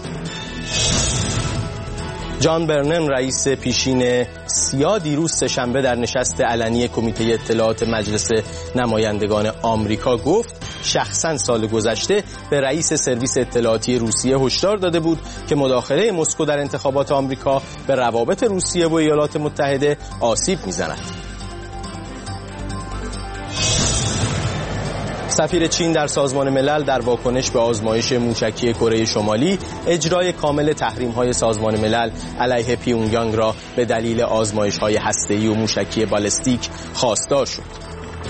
جان برنن رئیس پیشین سیا دیروز سه‌شنبه در نشست علنی کمیته اطلاعات مجلس نمایندگان آمریکا گفت شخصا سال گذشته به رئیس سرویس اطلاعاتی روسیه هشدار داده بود که مداخله مسکو در انتخابات آمریکا به روابط روسیه و ایالات متحده آسیب می‌زند. سفیر چین در سازمان ملل در واکنش به آزمایش موشکی کره شمالی اجرای کامل تحریم‌های سازمان ملل علیه پیونگیانگ را به دلیل آزمایش‌های هسته‌ای و موشکی بالستیک خواستار شد.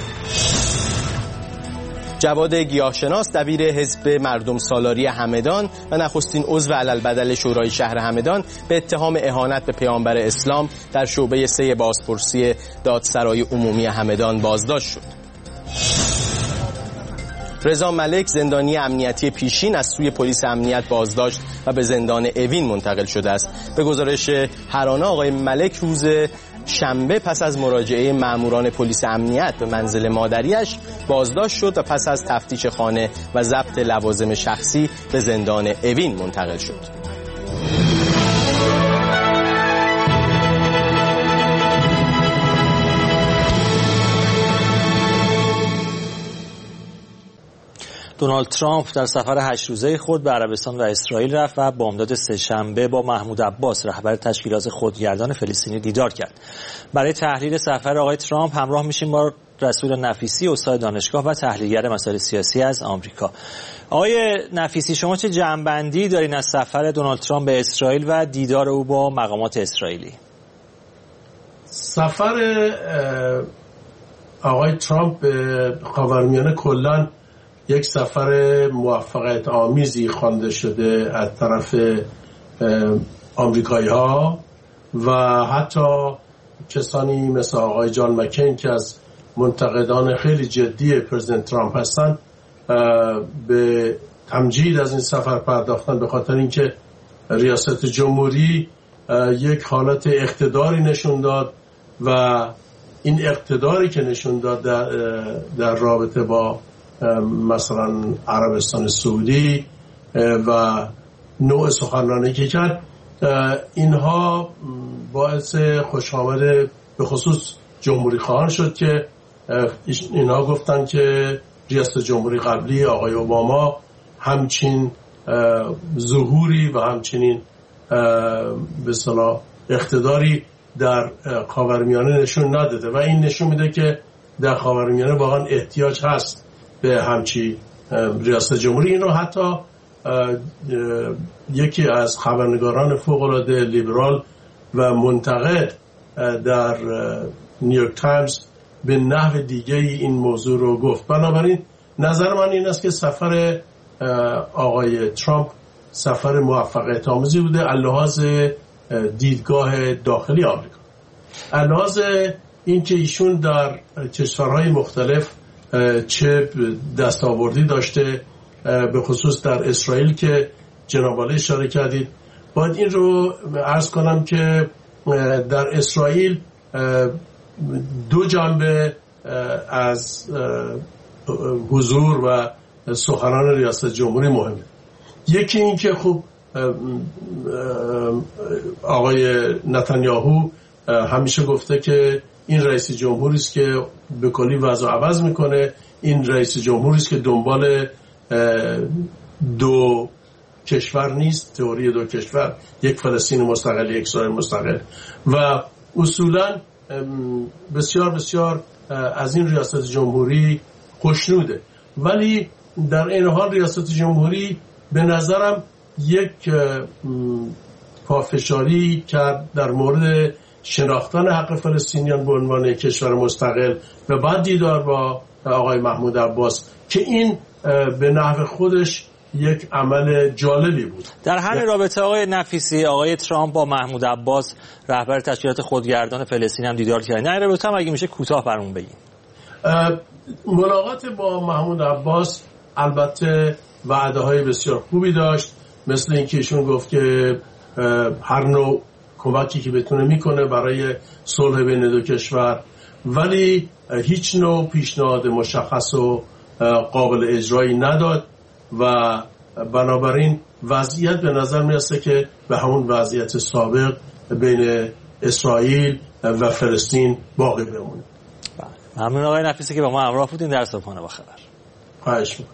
جواد گیاهشناس دبیر حزب مردم سالاری همدان و نخستین عضو علالبدل شورای شهر همدان به اتهام اهانت به پیامبر اسلام در شعبه 3 بازپرسی دادسرای عمومی همدان بازداشت شد. رضا ملک زندانی امنیتی پیشین از سوی پلیس امنیت بازداشت و به زندان اوین منتقل شده است. به گزارش هرانه آقای ملک روز شنبه پس از مراجعه ماموران پلیس امنیت به منزل مادریش بازداشت شد و پس از تفتیش خانه و ضبط لوازم شخصی به زندان اوین منتقل شد. دونالد ترامپ در سفر 8 روزه خود به عربستان و اسرائیل رفت و بامداد سه‌شنبه با محمود عباس رهبر تشکیلات خودگردان فلسطینی دیدار کرد. برای تحلیل سفر آقای ترامپ همراه میشیم با رسول نفیسی، استاد دانشگاه و تحلیلگر مسائل سیاسی از آمریکا. آقای نفیسی، شما چه جمع‌بندی دارین از سفر دونالد ترامپ به اسرائیل و دیدار او با مقامات اسرائیلی؟ سفر آقای ترامپ به خاورمیانه کلاً یک سفر موفقیت آمیزی خوانده شده از طرف آمریکایی ها و حتی کسانی مثل آقای جان مکین که از منتقدان خیلی جدی پرزیدنت ترامپ هستند به تمجید از این سفر پرداختن، به خاطر اینکه ریاست جمهوری یک حالت اقتداری نشون داد و این اقتداری که نشون داد در رابطه با مثلا عربستان سعودی و نوع سخنرانی که کرد، اینها باعث خوشامد به خصوص جمهوری خواهان شد که اینها گفتن که ریاست جمهوری قبلی آقای اوباما همچین ظهوری و همچنین به اصطلاح اقتداری در خاورمیانه نشون نداده و این نشون میده که در خاورمیانه واقعا احتیاج هست به همچی ریاست جمهوری. اینو حتی یکی از خبرنگاران فوق‌العاده لیبرال و منتقد در نیویورک تایمز به نحو دیگه این موضوع رو گفت. بنابراین نظر من این است که سفر آقای ترامپ سفر موفقیت آمیزی بوده از لحاظ دیدگاه داخلی آمریکا، از لحاظ این که ایشون در کشورهای مختلف چه دستاوردی داشته، به خصوص در اسرائیل که جناب عالی اشاره کردید. باید این رو عرض کنم که در اسرائیل دو جنبه از حضور و سخنان ریاست جمهوری مهمه. یکی این که خب آقای نتانیاهو همیشه گفته که این رئیس جمهوری است که به کلی وضع عوض میکنه، این رئیس جمهوری است که دنبال دو کشور نیست، تئوری دو کشور، یک فلسطین مستقل یک اسرائیل مستقل، و اصولا بسیار بسیار از این ریاست جمهوری خوشنوده. ولی در این حال ریاست جمهوری به نظرم یک پافشاری کرد در مورد شناختن حق فلسطینیان به عنوان کشور مستقل و بعد دیدار با آقای محمود عباس که این به نحو خودش یک عمل جالبی بود. در همین رابطه آقای نفیسی، آقای ترامپ با محمود عباس رهبر تشکیلات خودگردان فلسطین هم دیدار کردن. نه رابطه هم اگه میشه کوتاه برامون بگین. ملاقات با محمود عباس البته وعده‌های بسیار خوبی داشت، مثل اینکه ایشون گفت که هر نوع کمکی که بتونه میکنه برای صلح بین دو کشور، ولی هیچ نوع پیشنهاد مشخص و قابل اجرایی نداد و بنابراین وضعیت به نظر میرسه که به همون وضعیت سابق بین اسرائیل و فلسطین باقی بمونه. ممنون آقای نفیسی که با ما همراه بودین در صبحانه با خبر. خواهش می‌کنم.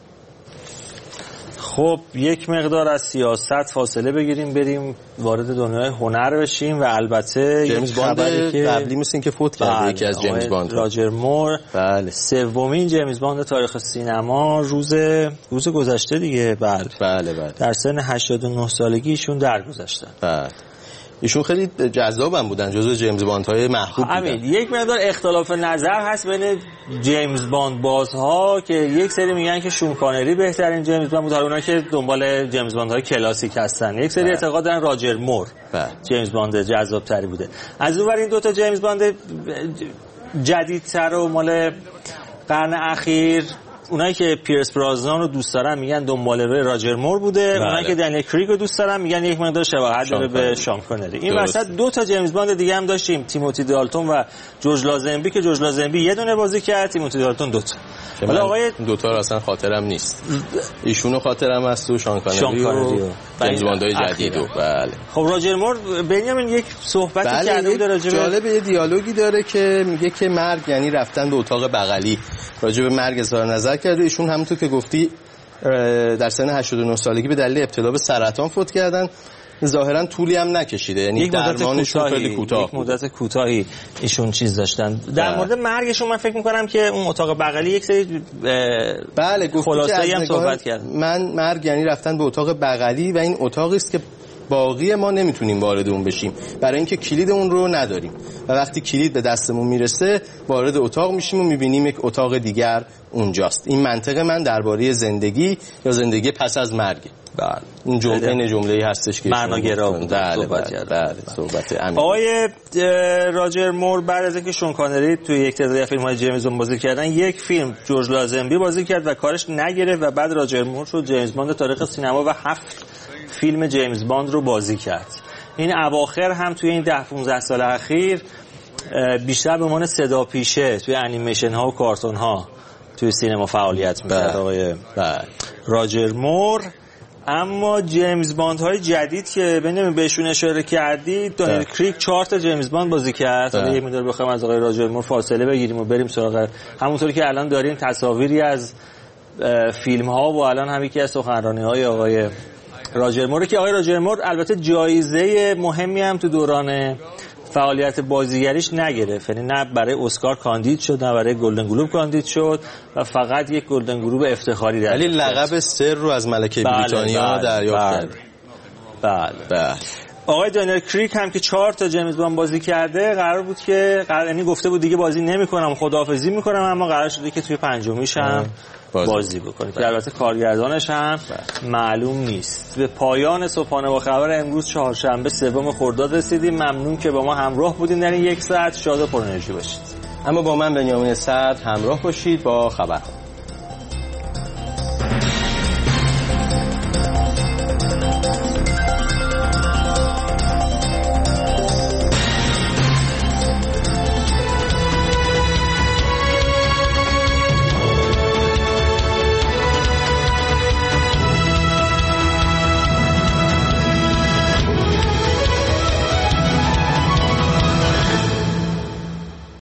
خب یک مقدار از سیاست فاصله بگیریم، بریم وارد دنیای هنر بشیم و البته جیمز باند قبلی مثل که فوت کرده یکی از جیمز باند، راجر مور. بله. سومین جیمز باند تاریخ سینما روز گذشته دیگه. بله. در سن 89 سالگی ایشون درگذشتن. بله. ایشون خیلی جذابم بودن، جزو جیمز باندهای محبوب بودن. یک مقدار اختلاف نظر هست بین جیمز باند بازها که یک سری میگن که شون کانری بهترین جیمز باند بود، اونایی که دنبال جیمز باندهای کلاسیک هستن. یک سری اعتقاد دارن راجر مور جیمز باند جذاب‌تری بوده. از اون ور این دو تا جیمز باند جدیدتر و مال قرن اخیر، اونایی که پیرس برازنان رو دوست دارن میگن دنبال راجر مور بوده. اونایی که دنیل کریگ رو دوست دارن میگن یک مقدار شباهت داره به شان کانری. این وسط دو تا جیمز باند دیگه هم داشتیم، تیموتی دالتون و جورج لازنبی، که جورج لازنبی یه دونه بازی کرد، تیموتی دالتون دو تا. حالا آقای دو تا رو اصلا خاطرم نیست، ایشونو خاطرم هست و شان کانری و جیمز باندهای جدیدو. بله. خب راجر مور بنیامین یک صحبتی کرده بود راجع به جالب، یه دیالوگی داره که میگه که مرگ یعنی رفتن به اتاق بغلی. راجع به مرگ اظهار نظر کرده. ایشون همونطور که گفتی در سن 89 سالگی به دلیل ابتلا به سرطان فوت کردن. ظاهرا طولی هم نکشیده، یعنی درمانشون خیلی کوتاه، یک مدت کوتاهی ایشون چیز داشتن. در مورد مرگشون من فکر می‌کنم که اون اتاق بغلی یک سری بله خلاصه‌ای هم صحبت کرد. من مرگ یعنی رفتن به اتاق بغلی و این اتاقی است که باقی ما نمیتونیم وارد اون بشیم برای اینکه کلید اون رو نداریم و وقتی کلید به دستمون میرسه وارد اتاق میشیم و میبینیم یک اتاق دیگر اونجاست. این منطق من درباره زندگی یا زندگی پس از مرگ. بله. این جمله‌ای هستش که معناگرا بود. بله. صحبت امین. آقای راجر مور بعد از اینکه شون کانری توی یک تعداد فیلم‌های جیمز باند بازی کردن، یک فیلم جورج لازنبی بازی کرد و کارش نگرفت و بعد راجر مور شد جیمز باند تاریخ سینما و 7 فیلم جیمز باند رو بازی کرد. این اواخر هم توی این 10-15 سال اخیر بیشتر به عنوان صدا پیشه توی انیمیشن ها و کارتون ها توی سینما فعالیت می‌کرد آقای راجر مور. اما جیمز باند های جدید که بهشون اشاره کردی، دانیل کریگ 4 تا جیمز باند بازی کرد. حالا یه مقدار بخوایم از آقای راجر مور فاصله بگیریم و بریم سراغ همونطوری که الان داریم تصاویری از فیلم ها و الان هم یکی از سخنرانی های آقای راجر مور که آقای راجر مور البته جایزه مهمی هم تو دوران فعالیت بازیگریش نگرفت، یعنی نه برای اسکار کاندید شد نه برای گلدن گلوب کاندید شد و فقط یک گلدن گلوب افتخاری داشت. ولی لقب سر رو از ملکه بریتانیا دریافت کرد. بله. آقای دانیل کریگ هم که 4 تا جیمز باند بازی کرده قرار بود که یعنی گفته بود دیگه بازی نمی‌کنم، خداحافظی می‌کنم، اما قرار شده که توی پنجمیش هم بازی بکنه که البته کارگردانش هم معلوم نیست. به پایان صبحانه با خبر امروز چهارشنبه 3 خرداد رسیدیم. ممنون که با ما همراه بودین در این یک ساعت. شاد و پر انرژی باشید. اما با من بنیامین سعد همراه باشید با خبرها.